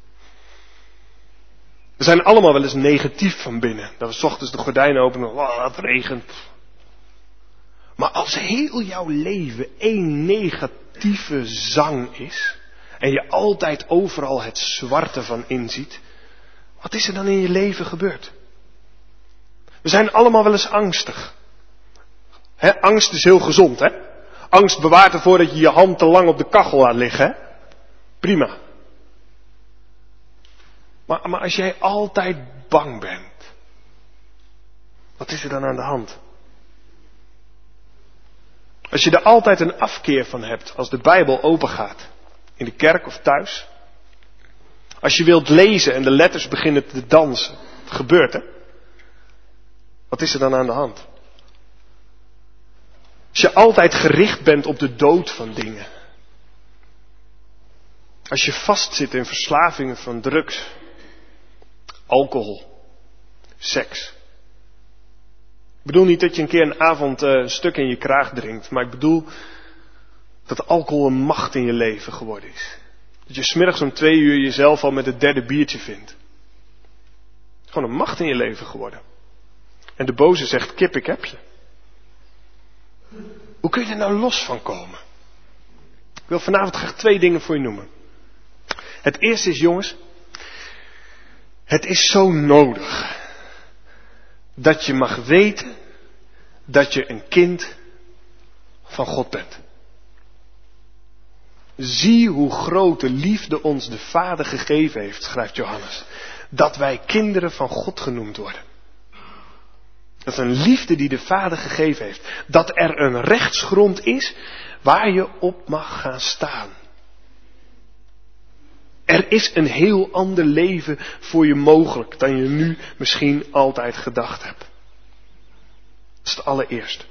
We zijn allemaal wel eens negatief van binnen. Dat we 's ochtends de gordijnen openen, oh, het regent. Maar als heel jouw leven één negatieve zang is, en je altijd overal het zwarte van inziet, wat is er dan in je leven gebeurd? We zijn allemaal wel eens angstig. Angst is heel gezond, hè? Angst bewaart ervoor dat je je hand te lang op de kachel laat liggen, hè? Prima. Maar als jij altijd bang bent, wat is er dan aan de hand? Als je er altijd een afkeer van hebt als de Bijbel open gaat, in de kerk of thuis. Als je wilt lezen en de letters beginnen te dansen, het gebeurt, hè? Wat is er dan aan de hand? Als je altijd gericht bent op de dood van dingen. Als je vastzit in verslavingen van drugs, alcohol, seks. Ik bedoel niet dat je een keer een avond een stuk in je kraag drinkt, maar ik bedoel dat alcohol een macht in je leven geworden is. Dat je 's middags om 2 uur jezelf al met het 3e biertje vindt. Gewoon een macht in je leven geworden. En de boze zegt, kip, ik heb je. Hoe kun je er nou los van komen? Ik wil vanavond graag 2 dingen voor je noemen. Het eerste is, jongens, het is zo nodig dat je mag weten dat je een kind van God bent. Zie hoe grote liefde ons de Vader gegeven heeft, schrijft Johannes. Dat wij kinderen van God genoemd worden. Dat is een liefde die de Vader gegeven heeft. Dat er een rechtsgrond is waar je op mag gaan staan. Er is een heel ander leven voor je mogelijk dan je nu misschien altijd gedacht hebt. Dat is het allereerste.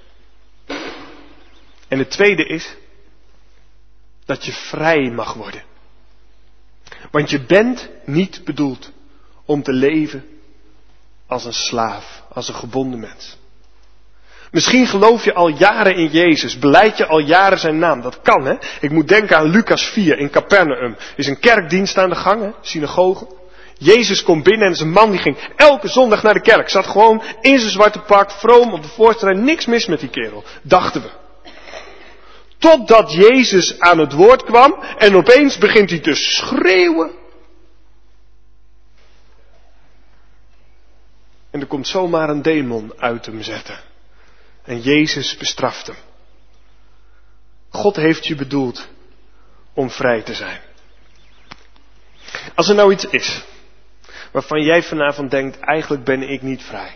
En het tweede is dat je vrij mag worden. Want je bent niet bedoeld om te leven als een slaaf, als een gebonden mens. Misschien geloof je al jaren in Jezus, belijd je al jaren zijn naam. Dat kan, hè. Ik moet denken aan Lucas 4 in Capernaum. Er is een kerkdienst aan de gang, hè, synagoge. Jezus komt binnen en is een man die ging elke zondag naar de kerk. Zat gewoon in zijn zwarte pak, vroom op de voorste rij. Niks mis met die kerel, dachten we. Totdat Jezus aan het woord kwam en opeens begint hij te schreeuwen. En er komt zomaar een demon uit hem zetten. En Jezus bestraft hem. God heeft je bedoeld om vrij te zijn. Als er nou iets is waarvan jij vanavond denkt, eigenlijk ben ik niet vrij.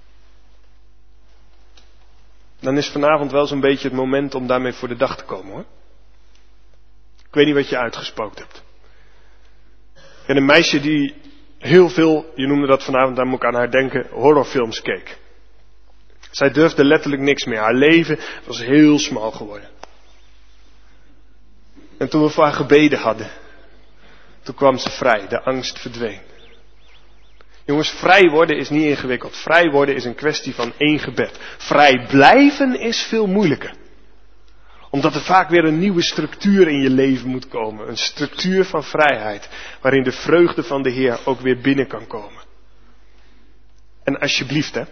Dan is vanavond wel zo'n beetje het moment om daarmee voor de dag te komen, hoor. Ik weet niet wat je uitgespookt hebt. En een meisje die heel veel, je noemde dat vanavond, daar moet ik aan haar denken, horrorfilms keek. Zij durfde letterlijk niks meer. Haar leven was heel smal geworden. En toen we voor haar gebeden hadden, toen kwam ze vrij. De angst verdween. Jongens, vrij worden is niet ingewikkeld. Vrij worden is een kwestie van 1 gebed. Vrij blijven is veel moeilijker. Omdat er vaak weer een nieuwe structuur in je leven moet komen. Een structuur van vrijheid. Waarin de vreugde van de Heer ook weer binnen kan komen. En alsjeblieft, hè.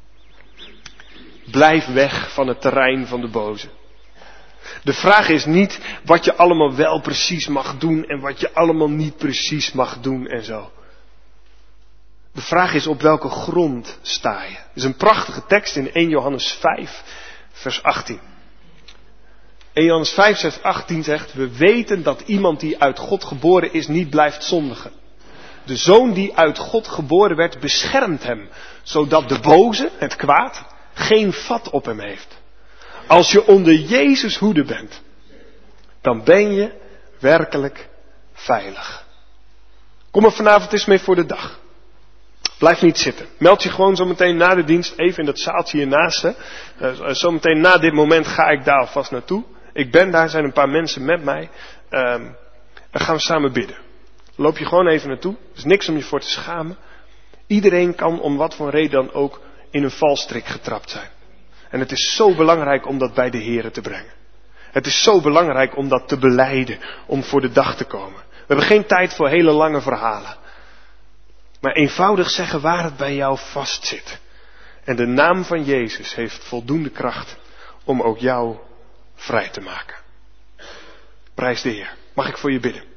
Blijf weg van het terrein van de boze. De vraag is niet wat je allemaal wel precies mag doen en wat je allemaal niet precies mag doen en zo. De vraag is op welke grond sta je. Er is een prachtige tekst in 1 Johannes 5 vers 18. 1 Johannes 5 vers 18 zegt, we weten dat iemand die uit God geboren is niet blijft zondigen. De zoon die uit God geboren werd beschermt hem, zodat de boze, het kwaad, geen vat op hem heeft. Als je onder Jezus hoede bent, dan ben je werkelijk veilig. Kom er vanavond eens mee voor de dag. Blijf niet zitten. Meld je gewoon zometeen na de dienst even in dat zaaltje hiernaast. Hè. Zometeen na dit moment ga ik daar alvast naartoe. Ik ben daar, zijn een paar mensen met mij. Dan gaan we samen bidden. Loop je gewoon even naartoe. Er is niks om je voor te schamen. Iedereen kan om wat voor reden dan ook in een valstrik getrapt zijn. En het is zo belangrijk om dat bij de Here te brengen. Het is zo belangrijk om dat te belijden, om voor de dag te komen. We hebben geen tijd voor hele lange verhalen. Maar eenvoudig zeggen waar het bij jou vastzit. En de naam van Jezus heeft voldoende kracht om ook jou vrij te maken. Prijs de Heer. Mag ik voor je bidden?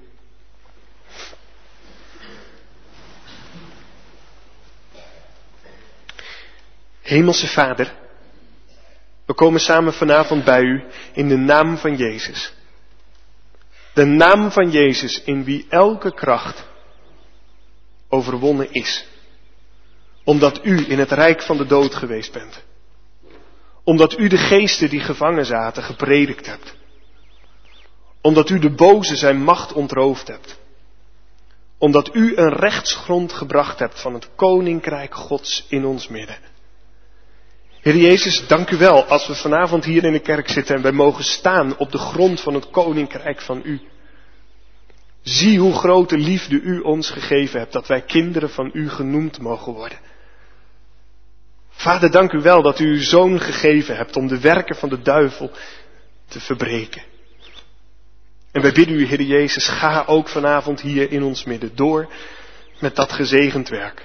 Hemelse Vader, we komen samen vanavond bij u in de naam van Jezus. De naam van Jezus in wie elke kracht overwonnen is. Omdat u in het rijk van de dood geweest bent. Omdat u de geesten die gevangen zaten gepredikt hebt. Omdat u de boze zijn macht ontroofd hebt. Omdat u een rechtsgrond gebracht hebt van het koninkrijk Gods in ons midden. Heer Jezus, dank u wel als we vanavond hier in de kerk zitten en wij mogen staan op de grond van het koninkrijk van u. Zie hoe grote liefde u ons gegeven hebt, dat wij kinderen van u genoemd mogen worden. Vader, dank u wel dat u uw zoon gegeven hebt om de werken van de duivel te verbreken. En wij bidden u, Heer Jezus, ga ook vanavond hier in ons midden door met dat gezegend werk.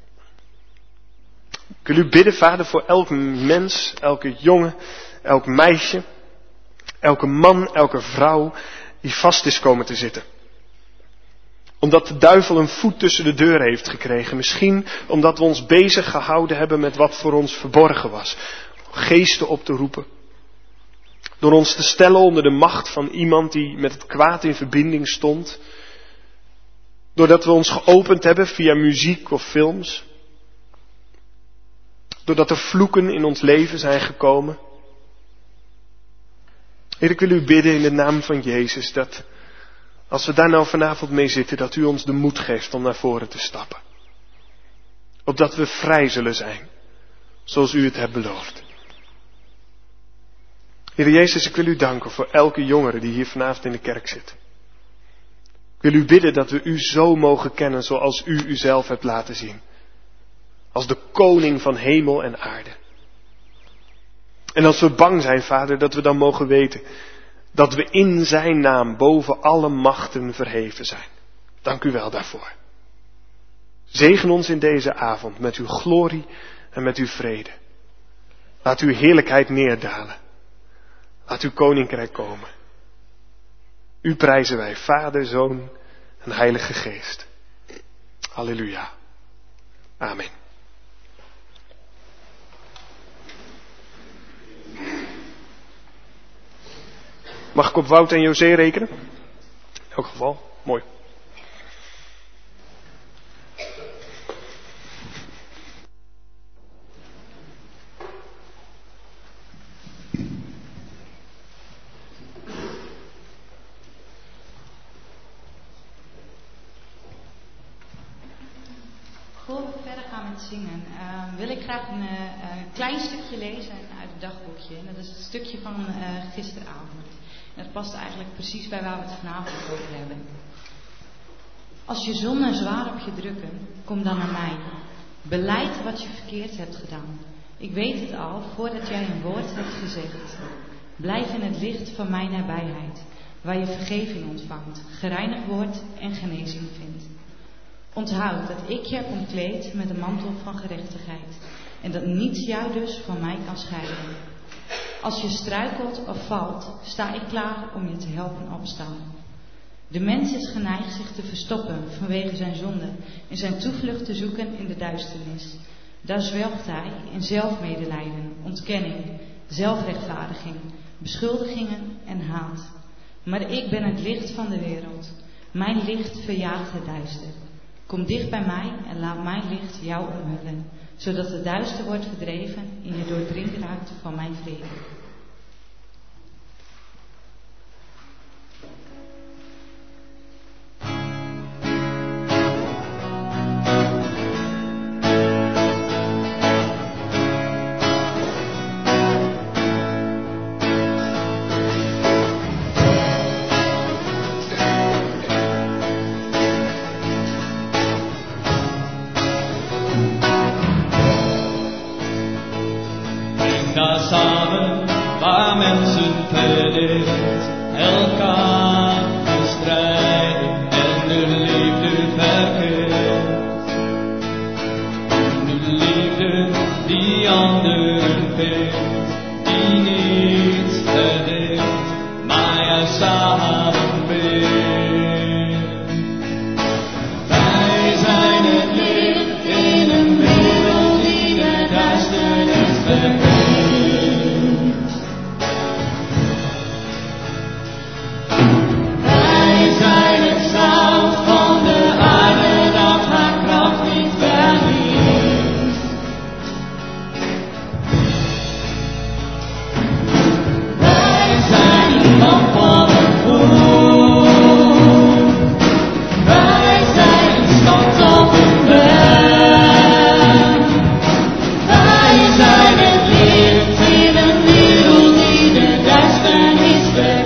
Ik wil u bidden, Vader, voor elk mens, elke jongen, elk meisje, elke man, elke vrouw die vast is komen te zitten. Omdat de duivel een voet tussen de deur heeft gekregen. Misschien omdat we ons bezig gehouden hebben met wat voor ons verborgen was. Geesten op te roepen. Door ons te stellen onder de macht van iemand die met het kwaad in verbinding stond. Doordat we ons geopend hebben via muziek of films. Doordat er vloeken in ons leven zijn gekomen. Heer, ik wil u bidden in de naam van Jezus dat als we daar nou vanavond mee zitten, dat u ons de moed geeft om naar voren te stappen. Opdat we vrij zullen zijn, zoals u het hebt beloofd. Heer Jezus, ik wil u danken voor elke jongere die hier vanavond in de kerk zit. Ik wil u bidden dat we u zo mogen kennen zoals u uzelf hebt laten zien. Als de koning van hemel en aarde. En als we bang zijn, Vader, dat we dan mogen weten dat we in zijn naam boven alle machten verheven zijn. Dank u wel daarvoor. Zegen ons in deze avond met uw glorie en met uw vrede. Laat uw heerlijkheid neerdalen. Laat uw koninkrijk komen. U prijzen wij, Vader, Zoon en Heilige Geest. Halleluja. Amen. Mag ik op Wout en José rekenen? In elk geval, mooi. Voor we verder gaan met zingen, wil ik graag een klein stukje lezen uit het dagboekje. En dat is het stukje van gisteravond. En dat past eigenlijk precies bij waar we het vanavond over hebben. Als je zonden zwaar op je drukken, kom dan naar mij. Belijd wat je verkeerd hebt gedaan. Ik weet het al, voordat jij een woord hebt gezegd. Blijf in het licht van mijn nabijheid, waar je vergeving ontvangt, gereinigd wordt en genezing vindt. Onthoud dat ik je heb omkleed met een mantel van gerechtigheid en dat niets jou dus van mij kan scheiden. Als je struikelt of valt, sta ik klaar om je te helpen opstaan. De mens is geneigd zich te verstoppen vanwege zijn zonde en zijn toevlucht te zoeken in de duisternis. Daar zwelgt hij in zelfmedelijden, ontkenning, zelfrechtvaardiging, beschuldigingen en haat. Maar ik ben het licht van de wereld. Mijn licht verjaagt het duister. Kom dicht bij mij en laat mijn licht jou omhullen, zodat het duister wordt verdreven en je doordringt raakt van mijn vrede. laarzen verlicht, elkaar bestrijden en de liefde verkeert. De liefde die anderen vindt, die niet verdeelt, maar juist samen bindt. Wij zijn het licht in een wereld die de duisternis verkent. Wij zijn het zout van de aarde dat haar kracht niet verliest. Wij zijn een lamp op een voet. Wij zijn een stad op een berg. Wij zijn het licht in een wereld die de duisternis verliest.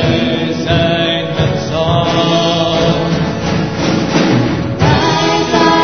Wij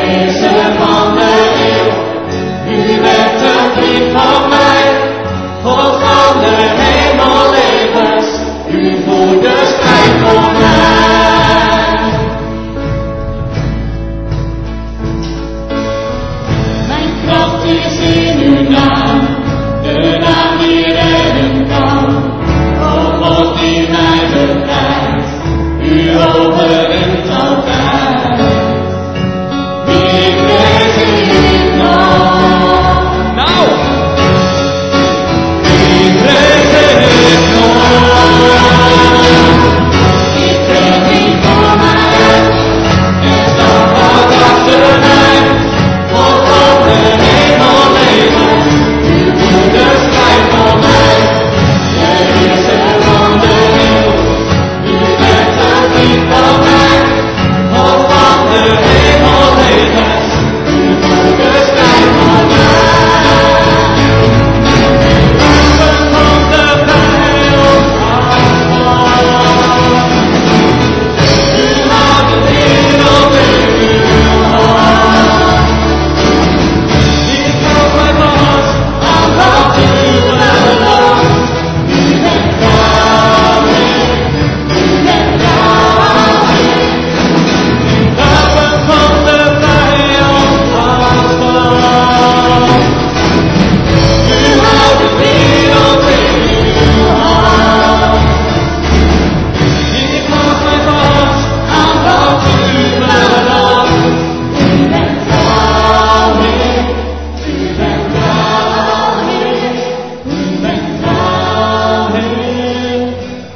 Heerser van de eeuw, u bent een vriend van mij. God van de hemellevens, u voert de strijd voor mij. Mijn kracht is in uw naam, de naam die redden kan. O God die mij bevrijdt, u overwint altijd. Wie vrees ik nog? Nou! Wie vrees ik nog? Ik weet wie voor mij uit, en dan gaat achter mij. God van de hemellevens, u voert de strijd voor mij. De Heerser van de eeuw, u bent een vriend van mij. God van de hemellevens, u voert de strijd voor mij. Wapen van de vijand afval. U houdt de wereld in uw hand. Ik houd mij vast aan wat u belooft. U bent trouw, u bent trouw. Wapen van de vijand afval. U houdt de wereld in uw hand. Ik houd mij vast aan wat u belooft. U bent trouw, Heer. U bent trouw, Heer. U bent trouw, Heer.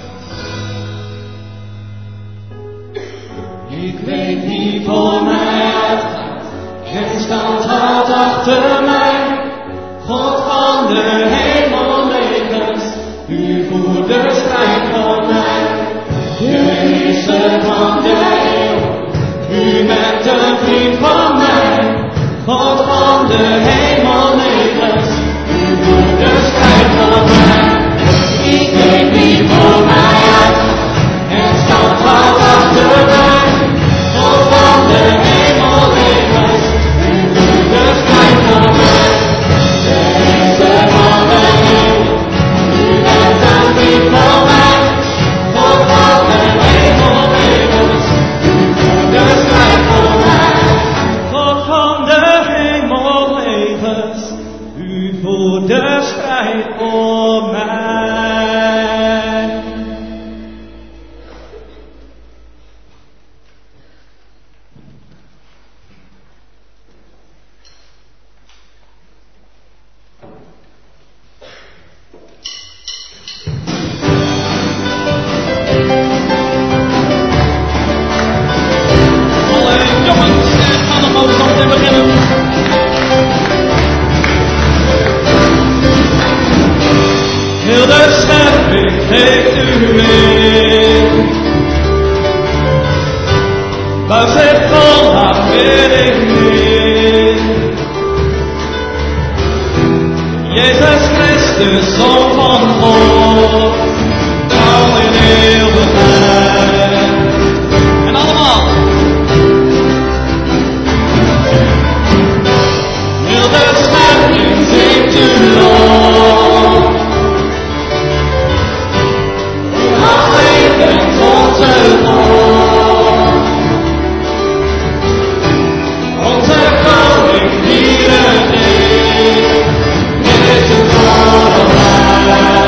Ik weet wie voor mij uitgaat en standhoudt achter mij. God van de hemellevens, u voert de strijd voor mij. De Heerser van de eeuw, u bent een vriend van mij. God van de hemellevens, u voert de strijd voor mij. Ik weet wie voor mij uitgaat en standhoudt achter mij. God van de hemellevens, u voert de strijd voor mij. De Heerser van de eeuw, u bent een vriend van mij. God van de hemellevens, u voert de strijd voor mij. God van de hemellevens, u voert de strijd voor mij. Alle jongens, gaan nog over zo meteen beginnen. Heel de schepping geeft u mee. Buigt zich vol aanbidding neer. Jezus Christus, Zoon van God, trouw in eeuwigheid. En allemaal. Heel de schepping zingt u lof. U alleen bent onze God. Onze koning die regeert, is het voor ons.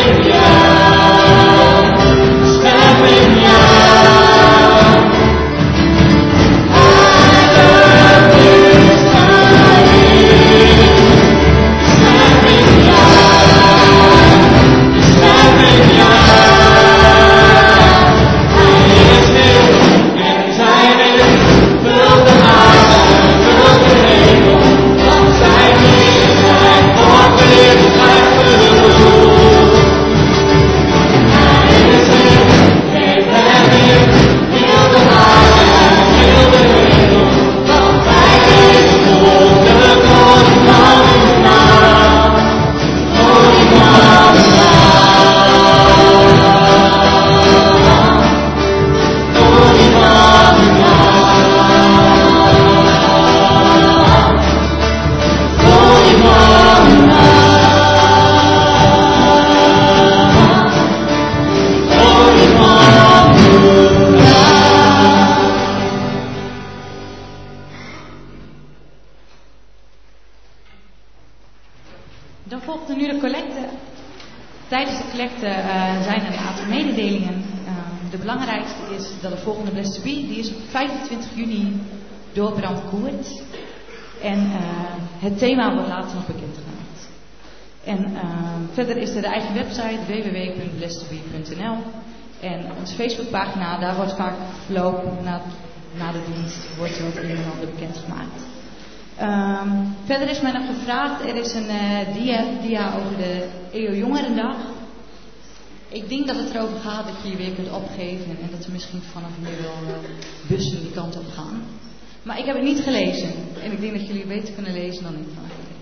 Dan volgt er nu de collecte. Tijdens de collecte zijn er een aantal mededelingen. De belangrijkste is dat de volgende Blessed to Be, die is op 25 juni door Bram Koert. En het thema wordt later nog bekendgemaakt. En verder is er de eigen website www.blessedtobe.nl. En onze Facebookpagina, daar wordt vaak verloop na de dienst wordt er wat een en ander bekendgemaakt. Verder is mij nog gevraagd, er is een dia over de EO Jongerendag. Ik denk dat het erover gaat dat je je weer kunt opgeven en dat er misschien vanaf nu wel bussen die kant op gaan. Maar ik heb het niet gelezen en ik denk dat jullie beter kunnen lezen dan ik van jullie.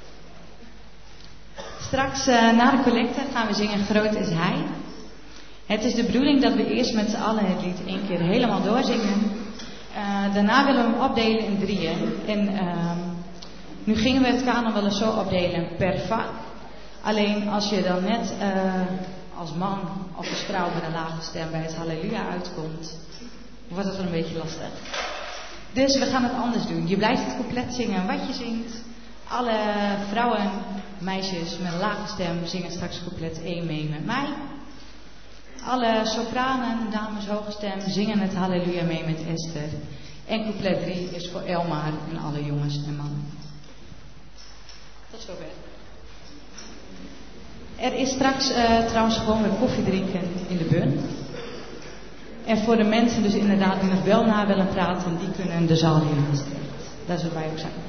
Straks na de collecte gaan we zingen Groot is Hij. Het is de bedoeling dat we eerst met z'n allen het lied 1 keer helemaal doorzingen. Daarna willen we hem opdelen in 3. En nu gingen we het kanon wel eens zo opdelen per vak. Alleen als je dan net als man of als vrouw met een lage stem bij het halleluja uitkomt, wordt het wel een beetje lastig. Dus we gaan het anders doen. Je blijft het compleet zingen wat je zingt. Alle vrouwen, meisjes met een lage stem zingen straks compleet 1 mee met mij. Alle sopranen, dames hoge stem, zingen het halleluja mee met Esther. En couplet 3 is voor Elmar en alle jongens en mannen. Tot zover. Er is straks trouwens gewoon weer koffie drinken in de bun. En voor de mensen dus inderdaad die nog wel na willen praten, die kunnen de zaal hiernaast. Daar zullen wij ook zijn.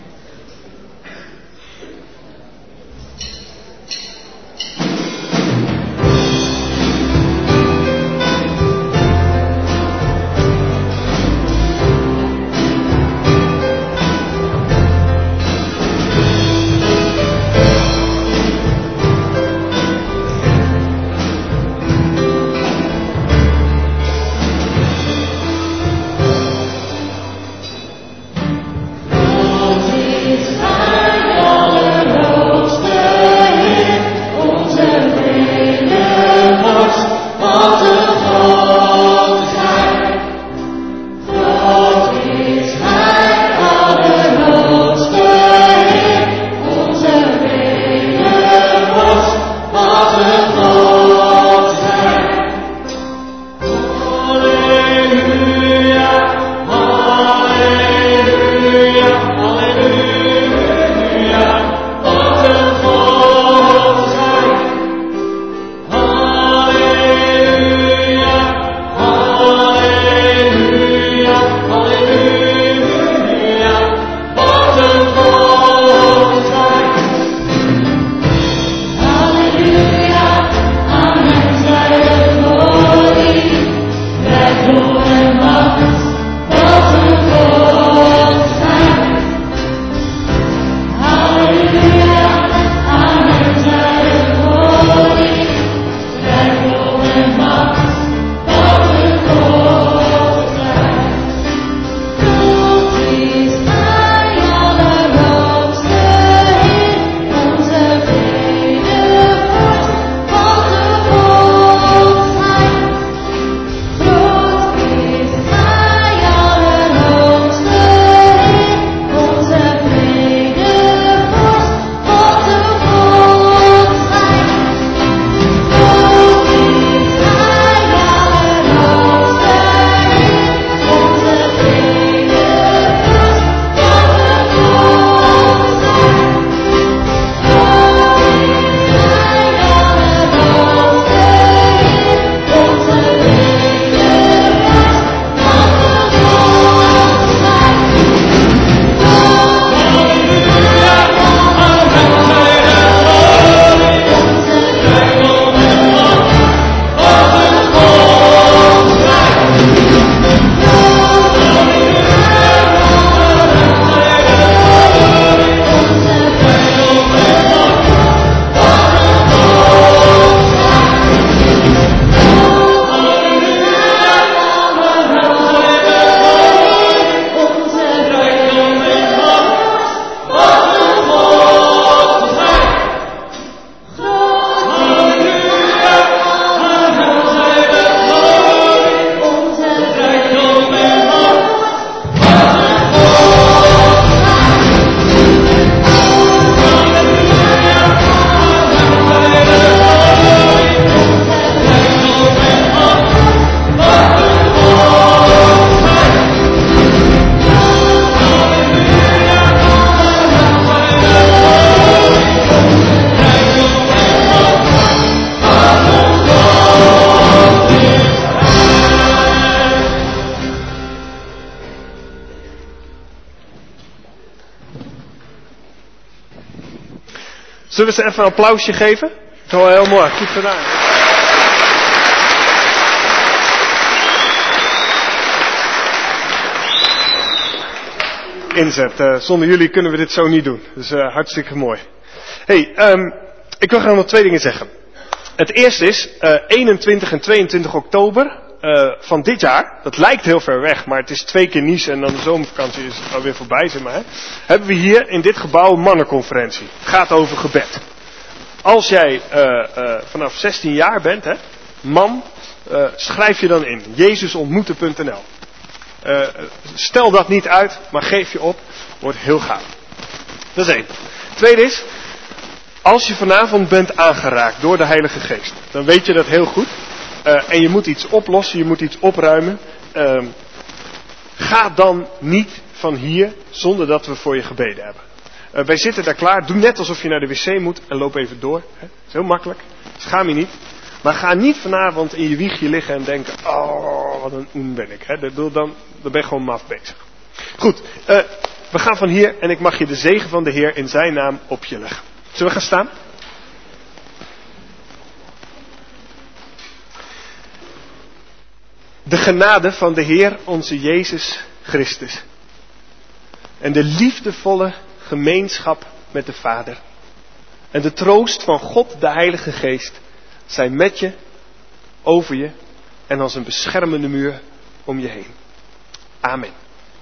Groot Zullen we ze even een applausje geven? Dat is wel heel mooi, goed gedaan. Inzet. Zonder jullie kunnen we dit zo niet doen. Dus hartstikke mooi. Ik wil graag nog 2 dingen zeggen. Het eerste is 21 en 22 oktober van dit jaar. Dat lijkt heel ver weg, maar het is 2 keer Nice en dan de zomervakantie is het alweer voorbij, zeg maar. Hebben we hier in dit gebouw een mannenconferentie. Het gaat over gebed. Als jij vanaf 16 jaar bent, man, schrijf je dan in. Jezusontmoeten.nl. Stel dat niet uit, maar geef je op. Wordt heel gaaf. Dat is 1. Tweede is, als je vanavond bent aangeraakt door de Heilige Geest, dan weet je dat heel goed. En je moet iets oplossen, je moet iets opruimen. Ga dan niet van hier zonder dat we voor je gebeden hebben. Wij zitten daar klaar. Doe net alsof je naar de wc moet en loop even door. Dat is heel makkelijk. Schaam je niet. Maar ga niet vanavond in je wiegje liggen en denken, oh, wat een oen ben ik. Dan ben je gewoon maf bezig. Goed, we gaan van hier en ik mag je de zegen van de Heer in zijn naam op je leggen. Zullen we gaan staan? De genade van de Heer onze Jezus Christus. En de liefdevolle gemeenschap met de Vader. En de troost van God de Heilige Geest zijn met je, over je en als een beschermende muur om je heen. Amen.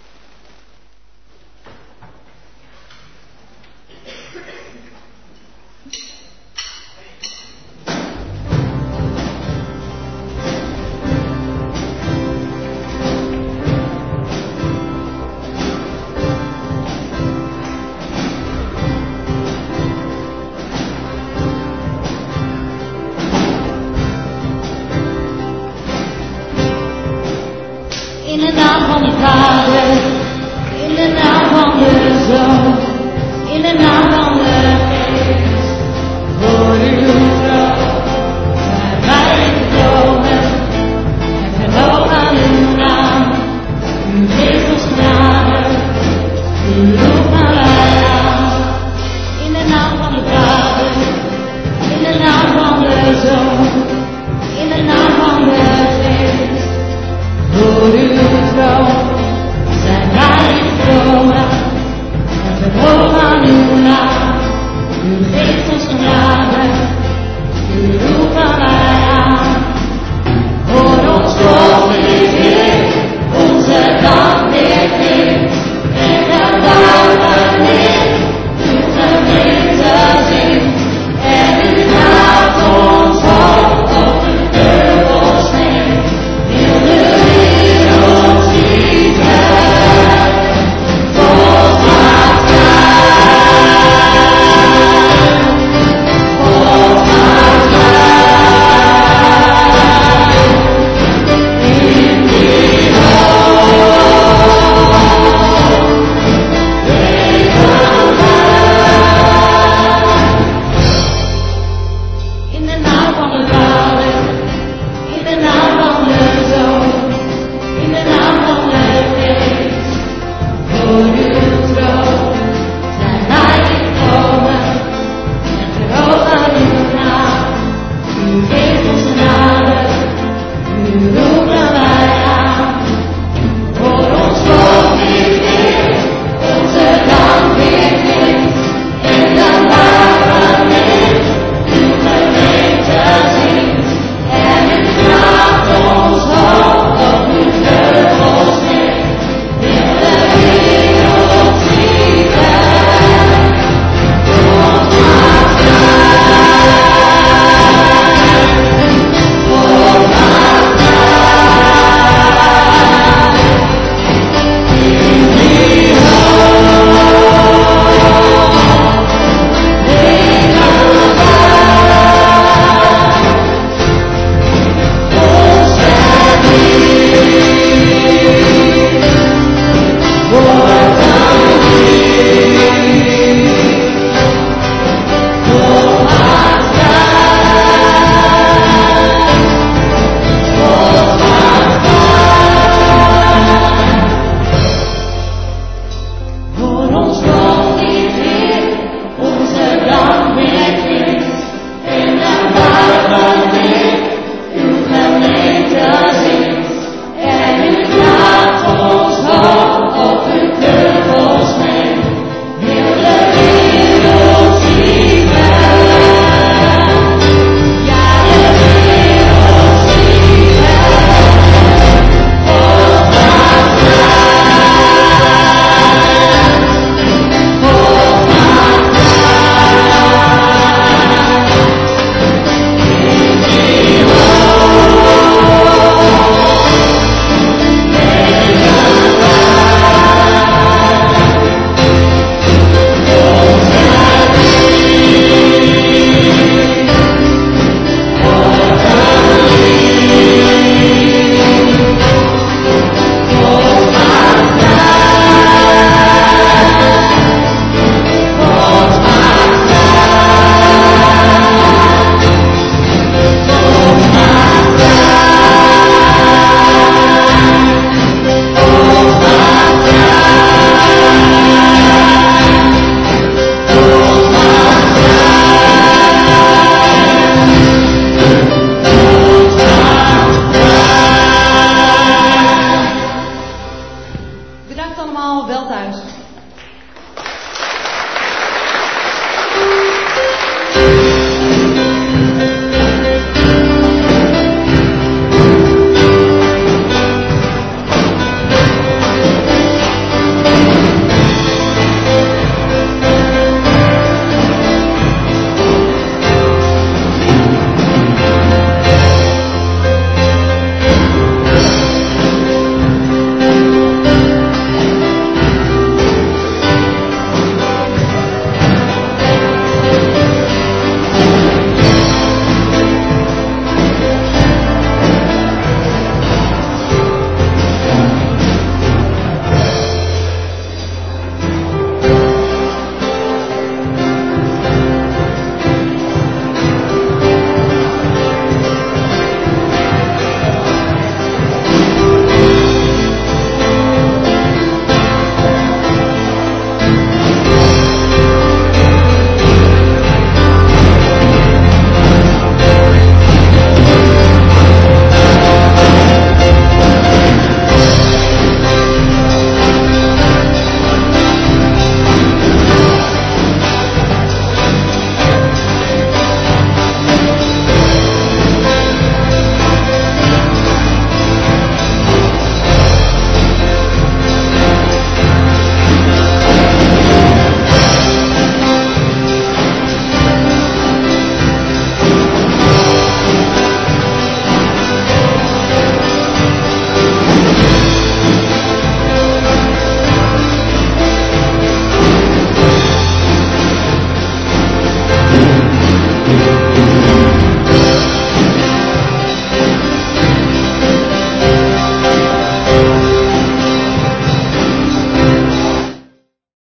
In de naam van de Vader, in de naam van de Zoon, in de naam van de Geest. Voor uw troon zijn wij gekomen en geloof aan uw naam. U geeft ons genade, u roept naar wij aan. In de naam van de Vader, in de naam van de Zoon, in de naam van de Geest. Voor uw troon zijn wij gekomen en we hopen aan uw naam. U geeft ons genade, u roept aan wij aan. Hoor ons toch, Heer, onze dank weer klinkt. En gedachten neer, uw gemeente zingt. En u draagt ons op de vleugels neer. Heel de wereld ziet het, volmaakt volmaakt in die hoop, leven wij. In de naam van de